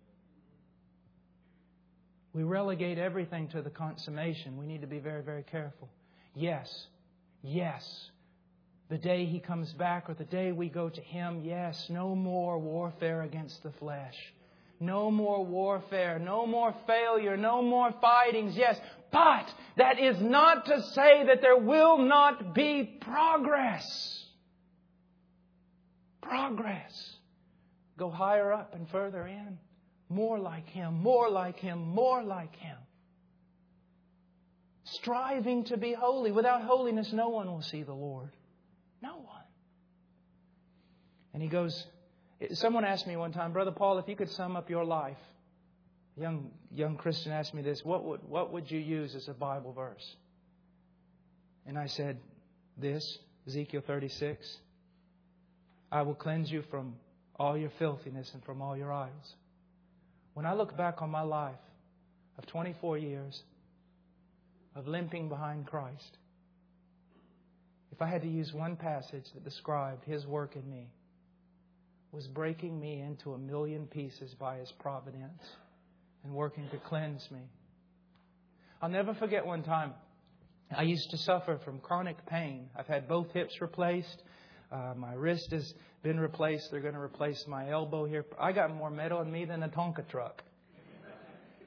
We relegate everything to the consummation. We need to be very, very careful. Yes, yes. The day He comes back, or the day we go to Him, yes, no more warfare against the flesh. No more warfare, no more failure, no more fightings, yes. But that is not to say that there will not be progress. Progress. Go higher up and further in. More like Him, more like Him, more like Him. Striving to be holy. Without holiness, no one will see the Lord. No one. And He goes... Someone asked me one time, Brother Paul, if you could sum up your life. A young, young Christian asked me this, what would, what would you use as a Bible verse? And I said, this, Ezekiel thirty-six. I will cleanse you from all your filthiness and from all your idols. When I look back on my life of twenty-four years of limping behind Christ, if I had to use one passage that described His work in me, was breaking me into a million pieces by His providence and working to cleanse me. I'll never forget one time I used to suffer from chronic pain. I've had both hips replaced. Uh, my wrist has been replaced. They're going to replace my elbow here. I got more metal in me than a Tonka truck.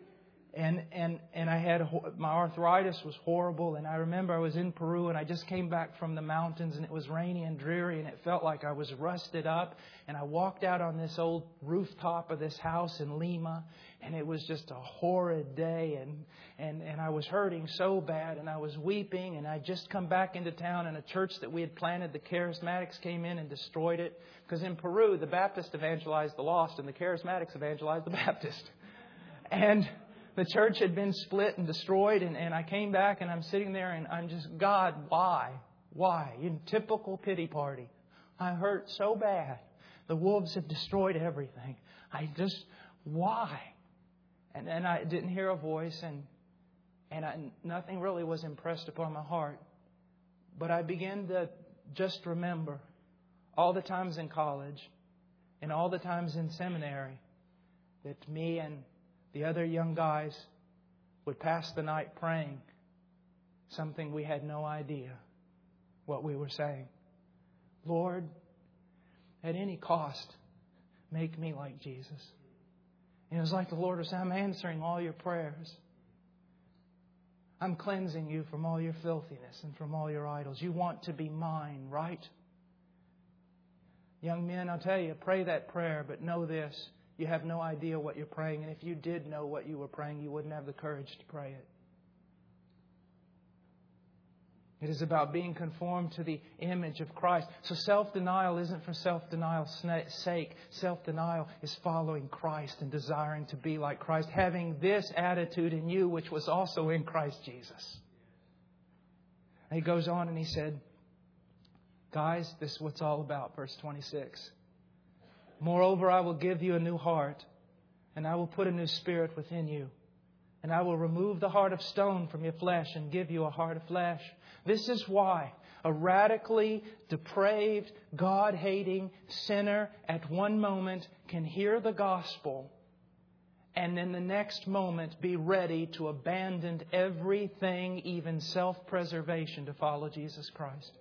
And and and I had my arthritis was horrible, and I remember I was in Peru, and I just came back from the mountains, and it was rainy and dreary, and it felt like I was rusted up. And I walked out on this old rooftop of this house in Lima, and it was just a horrid day, and and and I was hurting so bad, and I was weeping, and I just come back into town, and a church that we had planted, the Charismatics, came in and destroyed it, because in Peru the Baptists evangelized the lost, and the Charismatics evangelized the Baptist, and the church had been split and destroyed, and, and I came back, and I'm sitting there, and I'm just, God, why? Why? In typical pity party. I hurt so bad. The wolves have destroyed everything. I just, why? And then I didn't hear a voice, and and I, nothing really was impressed upon my heart. But I began to just remember all the times in college and all the times in seminary that me and the other young guys would pass the night praying something we had no idea what we were saying. Lord, at any cost, make me like Jesus. And it was like the Lord was saying, I'm answering all your prayers. I'm cleansing you from all your filthiness and from all your idols. You want to be mine, right? Young men, I'll tell you, pray that prayer, but know this. You have no idea what you're praying. And if you did know what you were praying, you wouldn't have the courage to pray it. It is about being conformed to the image of Christ. So self-denial isn't for self-denial's sake. Self-denial is following Christ and desiring to be like Christ. Having this attitude in you, which was also in Christ Jesus. And he goes on and he said, guys, this is what it's all about. Verse twenty-six. Moreover, I will give you a new heart, and I will put a new spirit within you. And I will remove the heart of stone from your flesh and give you a heart of flesh. This is why a radically depraved, God-hating sinner at one moment can hear the gospel and in the next moment be ready to abandon everything, even self-preservation, to follow Jesus Christ.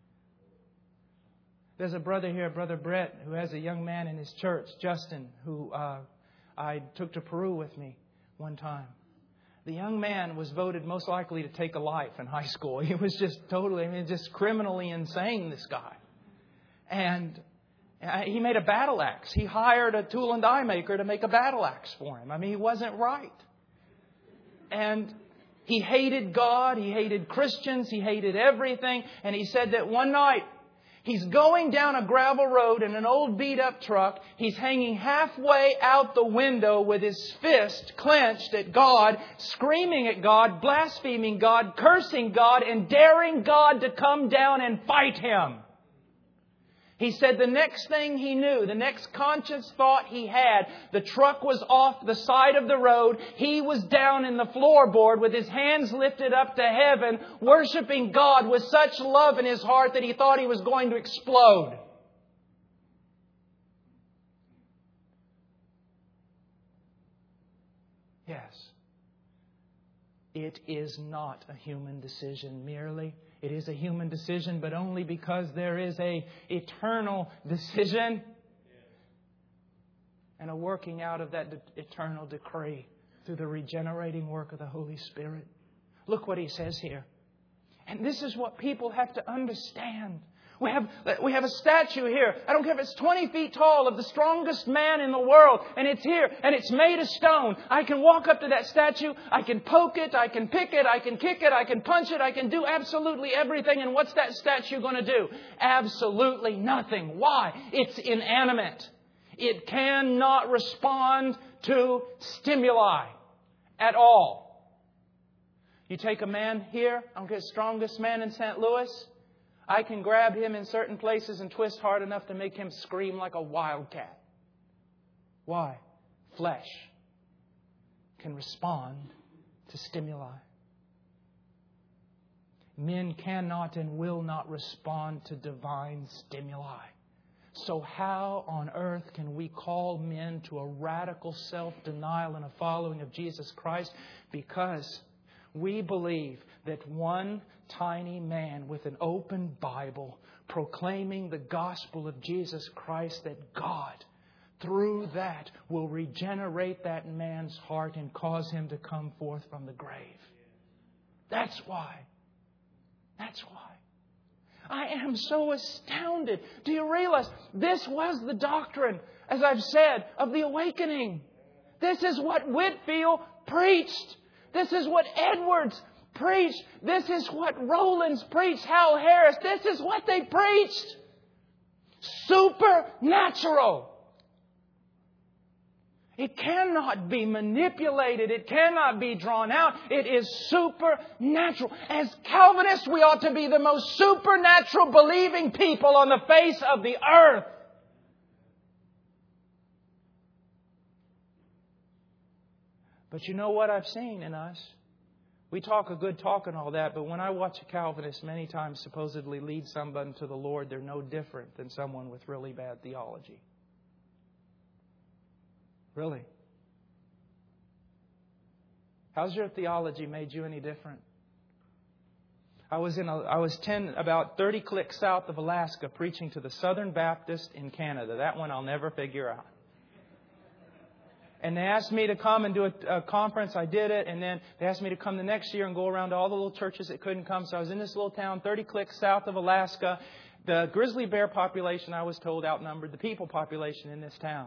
There's a brother here, Brother Brett, who has a young man in his church, Justin, who uh, I took to Peru with me one time. The young man was voted most likely to take a life in high school. He was just totally, I mean, just criminally insane, this guy. And he made a battle axe. He hired a tool and die maker to make a battle axe for him. I mean, he wasn't right. And he hated God. He hated Christians. He hated everything. And he said that one night, he's going down a gravel road in an old beat-up truck. He's hanging halfway out the window with his fist clenched at God, screaming at God, blaspheming God, cursing God, and daring God to come down and fight him. He said the next thing he knew, the next conscious thought he had, the truck was off the side of the road. He was down in the floorboard with his hands lifted up to heaven, worshiping God with such love in his heart that he thought he was going to explode. Yes. It is not a human decision merely. It is a human decision, but only because there is a eternal decision and a working out of that de- eternal decree through the regenerating work of the Holy Spirit. Look what he says here. And this is what people have to understand. We have, we have a statue here. I don't care if it's twenty feet tall of the strongest man in the world. And it's here. And it's made of stone. I can walk up to that statue. I can poke it. I can pick it. I can kick it. I can punch it. I can do absolutely everything. And what's that statue going to do? Absolutely nothing. Why? It's inanimate. It cannot respond to stimuli at all. You take a man here. I don't care, strongest man in Saint Louis. I can grab him in certain places and twist hard enough to make him scream like a wildcat. Why? Flesh can respond to stimuli. Men cannot and will not respond to divine stimuli. So how on earth can we call men to a radical self-denial and a following of Jesus Christ? Because we believe that one tiny man with an open Bible proclaiming the gospel of Jesus Christ, that God through that, will regenerate that man's heart and cause him to come forth from the grave. That's why. That's why. I am so astounded. Do you realize this was the doctrine, as I've said, of the awakening? This is what Whitefield preached. This is what Edwards preached. This is what Rollins preached. Hal Harris. This is what they preached. Supernatural. It cannot be manipulated. It cannot be drawn out. It is supernatural. As Calvinists, we ought to be the most supernatural believing people on the face of the earth. But you know what I've seen in us? We talk a good talk and all that, but when I watch a Calvinist many times supposedly lead someone to the Lord, they're no different than someone with really bad theology. Really? How's your theology made you any different? I was in a, I was ten, about thirty clicks south of Alaska preaching to the Southern Baptist in Canada. That one I'll never figure out. And they asked me to come and do a, a conference. I did it. And then they asked me to come the next year and go around to all the little churches that couldn't come. So I was in this little town, thirty clicks south of Alaska. The grizzly bear population, I was told, outnumbered the people population in this town.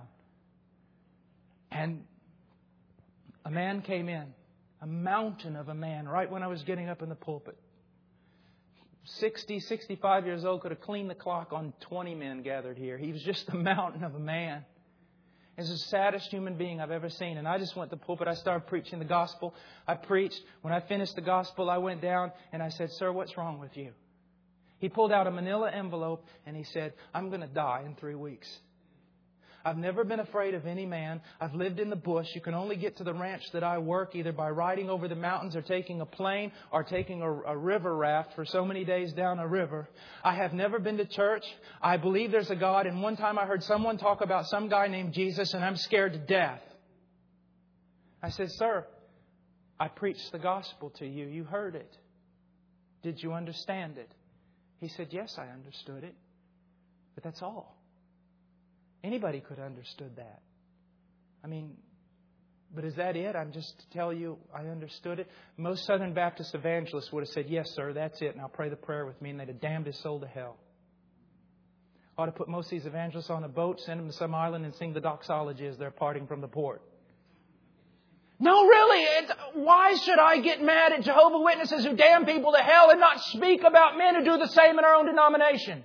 And a man came in, a mountain of a man, right when I was getting up in the pulpit. sixty, sixty-five years old, could have cleaned the clock on twenty men gathered here. He was just a mountain of a man. He's the saddest human being I've ever seen. And I just went to the pulpit. I started preaching the gospel. I preached. When I finished the gospel, I went down and I said, "Sir, what's wrong with you?" He pulled out a manila envelope and he said, "I'm going to die in three weeks. I've never been afraid of any man. I've lived in the bush. You can only get to the ranch that I work either by riding over the mountains or taking a plane or taking a, a river raft for so many days down a river. I have never been to church. I believe there's a God. And one time I heard someone talk about some guy named Jesus and I'm scared to death." I said, "Sir, I preached the gospel to you. You heard it. Did you understand it?" He said, "Yes, I understood it. But that's all." Anybody could have understood that. I mean, but is that it? I'm just to tell you I understood it. Most Southern Baptist evangelists would have said, "Yes, sir, that's it. Now pray the prayer with me." And they'd have damned his soul to hell. Ought to put most of these evangelists on a boat, send them to some island and sing the doxology as they're parting from the port. No, really. It's, why should I get mad at Jehovah's Witnesses who damn people to hell and not speak about men who do the same in our own denomination?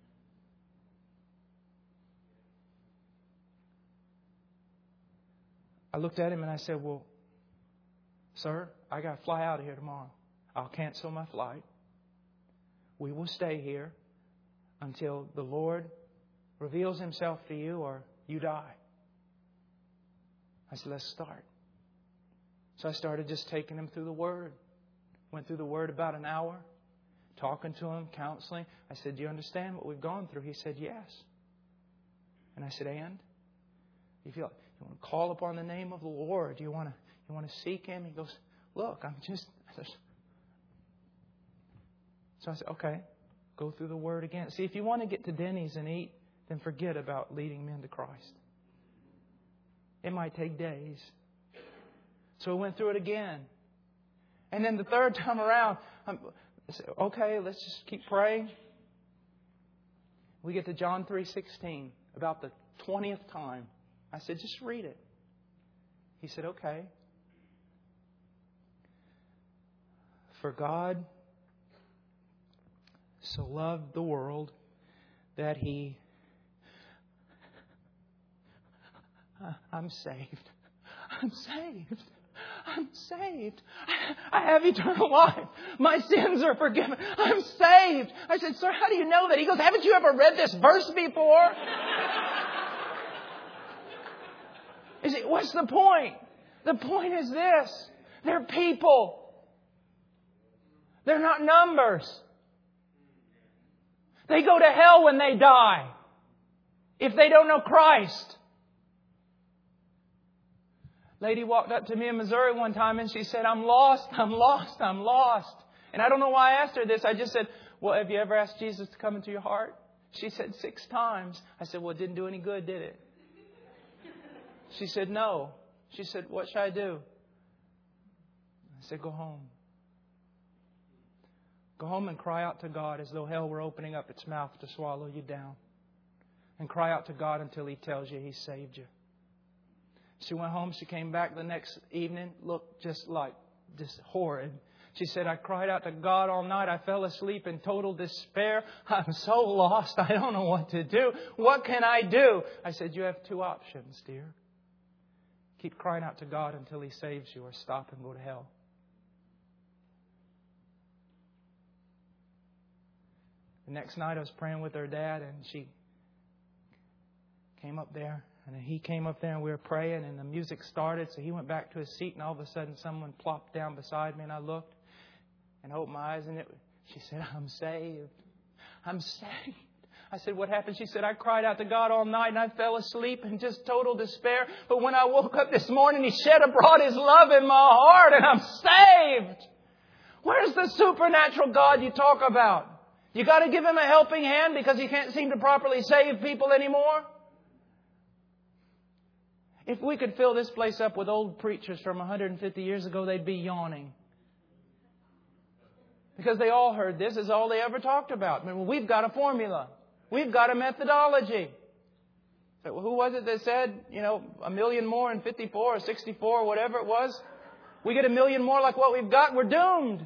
I looked at him and I said, "Well, sir, I got to fly out of here tomorrow. I'll cancel my flight. We will stay here until the Lord reveals Himself to you or you die." I said, "Let's start." So I started just taking him through the Word. Went through the Word about an hour, talking to him, counseling. I said, "Do you understand what we've gone through?" He said, "Yes." And I said, "And? You feel you want to call upon the name of the Lord? You want to you want to seek Him?" He goes, "Look, I'm just." So I said, "Okay, go through the Word again." See, if you want to get to Denny's and eat, then forget about leading men to Christ. It might take days. So we went through it again. And then the third time around, I'm, I said, "Okay, let's just keep praying." We get to John three sixteen, about the twentieth time. I said, "Just read it." He said, "Okay." "For God so loved the world that He..." I'm saved. I'm saved. I'm saved. I have eternal life. My sins are forgiven. I'm saved. I said, "Sir, how do you know that?" He goes, "Haven't you ever read this verse before?" You see, what's the point? The point is this. They're people. They're not numbers. They go to hell when they die if they don't know Christ. Lady walked up to me in Missouri one time and she said, "I'm lost, I'm lost, I'm lost." And I don't know why I asked her this. I just said, "Well, have you ever asked Jesus to come into your heart?" She said, "Six times." I said, "Well, it didn't do any good, did it?" She said, no. She said, what should I do? I said, go home. Go home and cry out to God as though hell were opening up its mouth to swallow you down. And cry out to God until He tells you He saved you. She went home. She came back the next evening. Looked just like, just horrid. She said, I cried out to God all night. I fell asleep in total despair. I'm so lost. I don't know what to do. What can I do? I said, you have two options, dear. Keep crying out to God until He saves you, or stop and go to hell. The next night I was praying with her dad, and she came up there. And he came up there and we were praying, and the music started. So he went back to his seat, and all of a sudden someone plopped down beside me, and I looked and opened my eyes, and it, she said, I'm saved. I'm saved. I said, what happened? She said, I cried out to God all night and I fell asleep in just total despair. But when I woke up this morning, He shed abroad His love in my heart, and I'm saved. Where's the supernatural God you talk about? You got to give Him a helping hand because He can't seem to properly save people anymore? If we could fill this place up with old preachers from one hundred fifty years ago, they'd be yawning. Because they all heard this. This is all they ever talked about. I mean, we've got a formula. We've got a methodology. So who was it that said, you know, a million more in fifty-four or sixty-four or whatever it was? We get a million more like what we've got, we're doomed.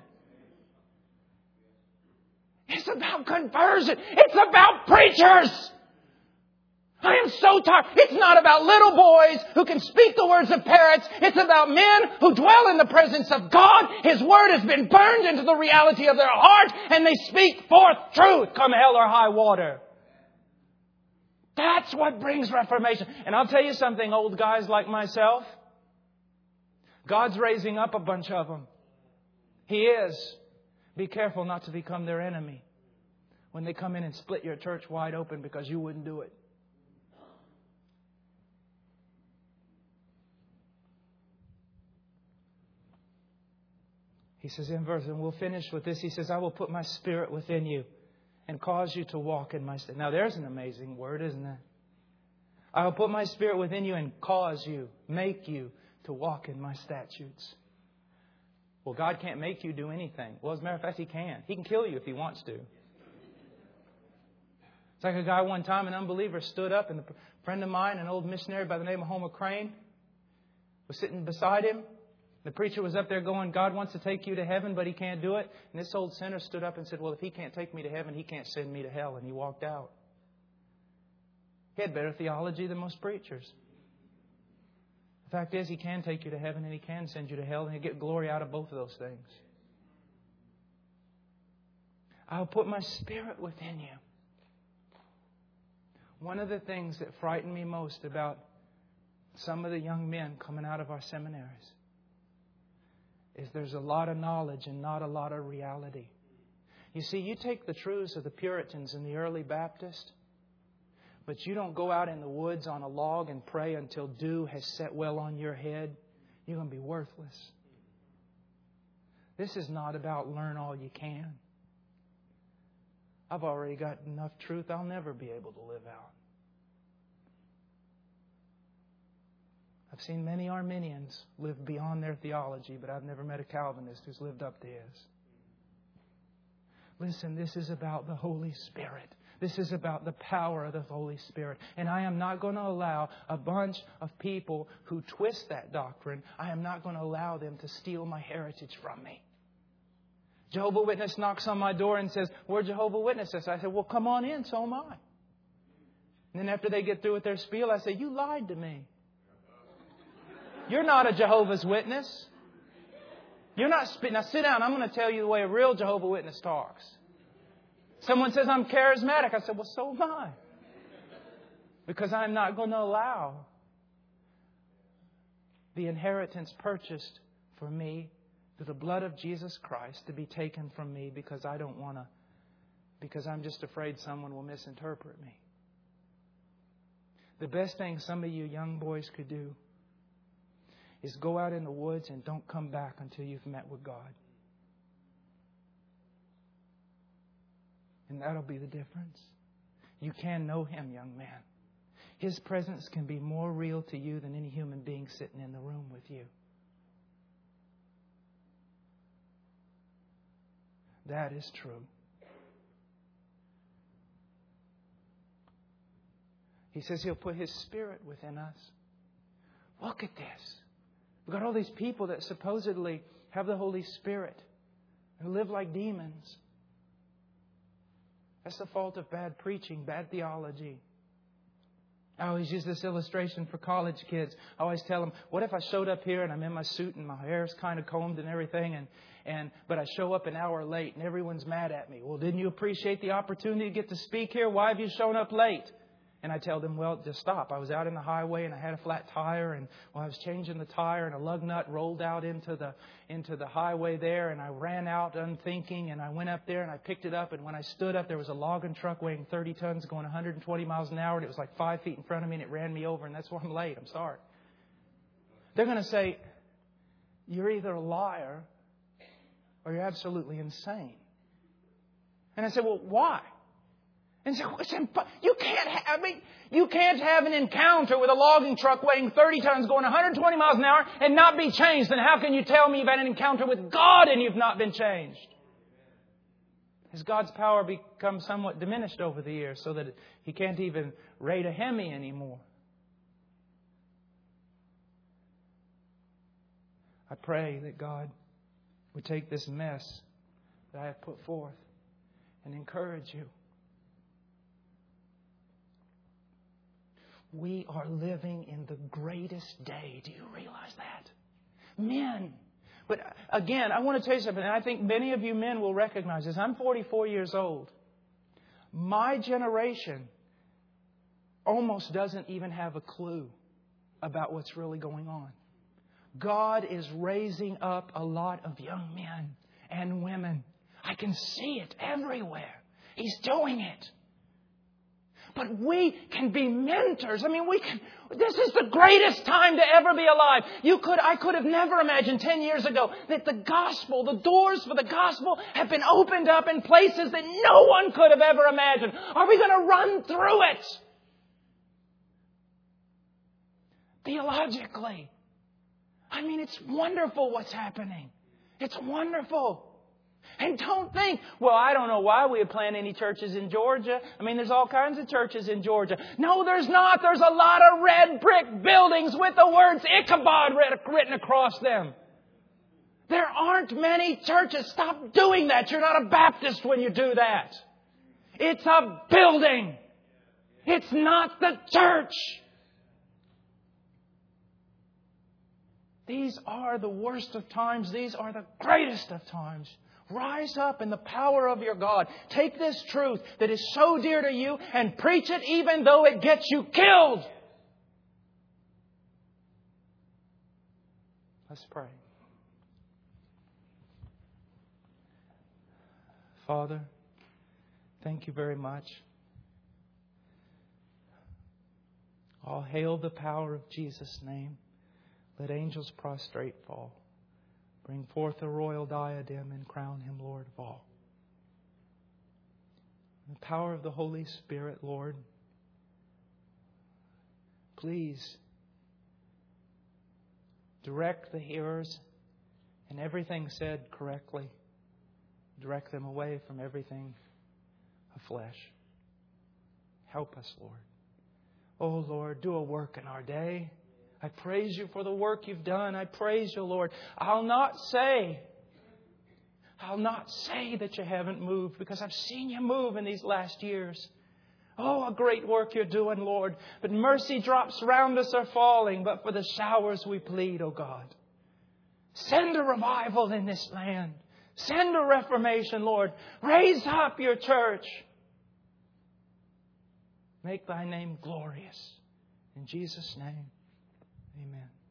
It's about conversion. It's about preachers. I am so tired. It's not about little boys who can speak the words of parrots. It's about men who dwell in the presence of God. His word has been burned into the reality of their heart, and they speak forth truth, come hell or high water. That's what brings reformation. And I'll tell you something, old guys like myself, God's raising up a bunch of them. He is. Be careful not to become their enemy when they come in and split your church wide open because you wouldn't do it. He says in verse, and we'll finish with this. He says, I will put my Spirit within you and cause you to walk in my statutes. Now there's an amazing word, isn't it? I will put my Spirit within you and cause you, make you to walk in my statutes. Well, God can't make you do anything. Well, as a matter of fact, He can. He can kill you if He wants to. It's like a guy one time, an unbeliever, stood up, and a friend of mine, an old missionary by the name of Homer Crane, was sitting beside him. The preacher was up there going, God wants to take you to heaven, but He can't do it. And this old sinner stood up and said, well, if He can't take me to heaven, He can't send me to hell. And he walked out. He had better theology than most preachers. The fact is, He can take you to heaven and He can send you to hell, and He'll get glory out of both of those things. I'll put my Spirit within you. One of the things that frightened me most about some of the young men coming out of our seminaries is there's a lot of knowledge and not a lot of reality. You see, you take the truths of the Puritans and the early Baptists, but you don't go out in the woods on a log and pray until dew has set well on your head, you're going to be worthless. This is not about learn all you can. I've already got enough truth I'll never be able to live out. I've seen many Arminians live beyond their theology, but I've never met a Calvinist who's lived up to his. Listen, this is about the Holy Spirit. This is about the power of the Holy Spirit. And I am not going to allow a bunch of people who twist that doctrine, I am not going to allow them to steal my heritage from me. Jehovah's Witness knocks on my door and says, we're Jehovah's Witnesses. I said, well, come on in, so am I. And then after they get through with their spiel, I say, you lied to me. You're not a Jehovah's Witness. You're not spitting. Now sit down. I'm going to tell you the way a real Jehovah's Witness talks. Someone says I'm charismatic. I said, well, so am I. Because I'm not going to allow the inheritance purchased for me through the blood of Jesus Christ to be taken from me because I don't want to, because I'm just afraid someone will misinterpret me. The best thing some of you young boys could do is go out in the woods and don't come back until you've met with God. And that'll be the difference. You can know Him, young man. His presence can be more real to you than any human being sitting in the room with you. That is true. He says He'll put His Spirit within us. Look at this. We've got all these people that supposedly have the Holy Spirit who live like demons. That's the fault of bad preaching, bad theology. I always use this illustration for college kids. I always tell them, what if I showed up here and I'm in my suit and my hair's kind of combed and everything, and, and but I show up an hour late and everyone's mad at me. Well, didn't you appreciate the opportunity to get to speak here? Why have you shown up late? And I tell them, well, just stop. I was out in the highway and I had a flat tire, and while I was changing the tire and a lug nut rolled out into the into the highway there, and I ran out unthinking, and I went up there and I picked it up, and when I stood up there was a logging truck weighing thirty tons going one hundred twenty miles an hour, and it was like five feet in front of me and it ran me over, and that's why I'm late. I'm sorry. They're going to say, you're either a liar or you're absolutely insane. And I said, well, why? And so you can't have, I mean, you can't have an encounter with a logging truck weighing thirty tons going one hundred twenty miles an hour and not be changed. Then how can you tell me you've had an encounter with God and you've not been changed? Has God's power become somewhat diminished over the years so that He can't even rate a Hemi anymore? I pray that God would take this mess that I have put forth and encourage you. We are living in the greatest day. Do you realize that? Men. But again, I want to tell you something. And I think many of you men will recognize this. I'm forty-four years old. My generation almost doesn't even have a clue about what's really going on. God is raising up a lot of young men and women. I can see it everywhere. He's doing it. But we can be mentors. I mean, we can. This is the greatest time to ever be alive. You could, I could have never imagined ten years ago that the gospel, the doors for the gospel have been opened up in places that no one could have ever imagined. Are we going to run through it? Theologically. I mean, it's wonderful what's happening. It's wonderful. And don't think, well, I don't know why we would plant any churches in Georgia. I mean, there's all kinds of churches in Georgia. No, there's not. There's a lot of red brick buildings with the words Ichabod written across them. There aren't many churches. Stop doing that. You're not a Baptist when you do that. It's a building. It's not the church. These are the worst of times. These are the greatest of times. Rise up in the power of your God. Take this truth that is so dear to you and preach it even though it gets you killed. Let's pray. Father, thank you very much. All hail the power of Jesus' name. Let angels prostrate fall. Bring forth a royal diadem and crown Him Lord of all. In the power of the Holy Spirit, Lord, please direct the hearers and everything said correctly. Direct them away from everything of flesh. Help us, Lord. Oh, Lord, do a work in our day. I praise you for the work you've done. I praise you, Lord. I'll not say, I'll not say that you haven't moved, because I've seen you move in these last years. Oh, a great work you're doing, Lord. But mercy drops round us are falling, but for the showers we plead, oh God. Send a revival in this land. Send a reformation, Lord. Raise up your church. Make thy name glorious. In Jesus' name. Amen.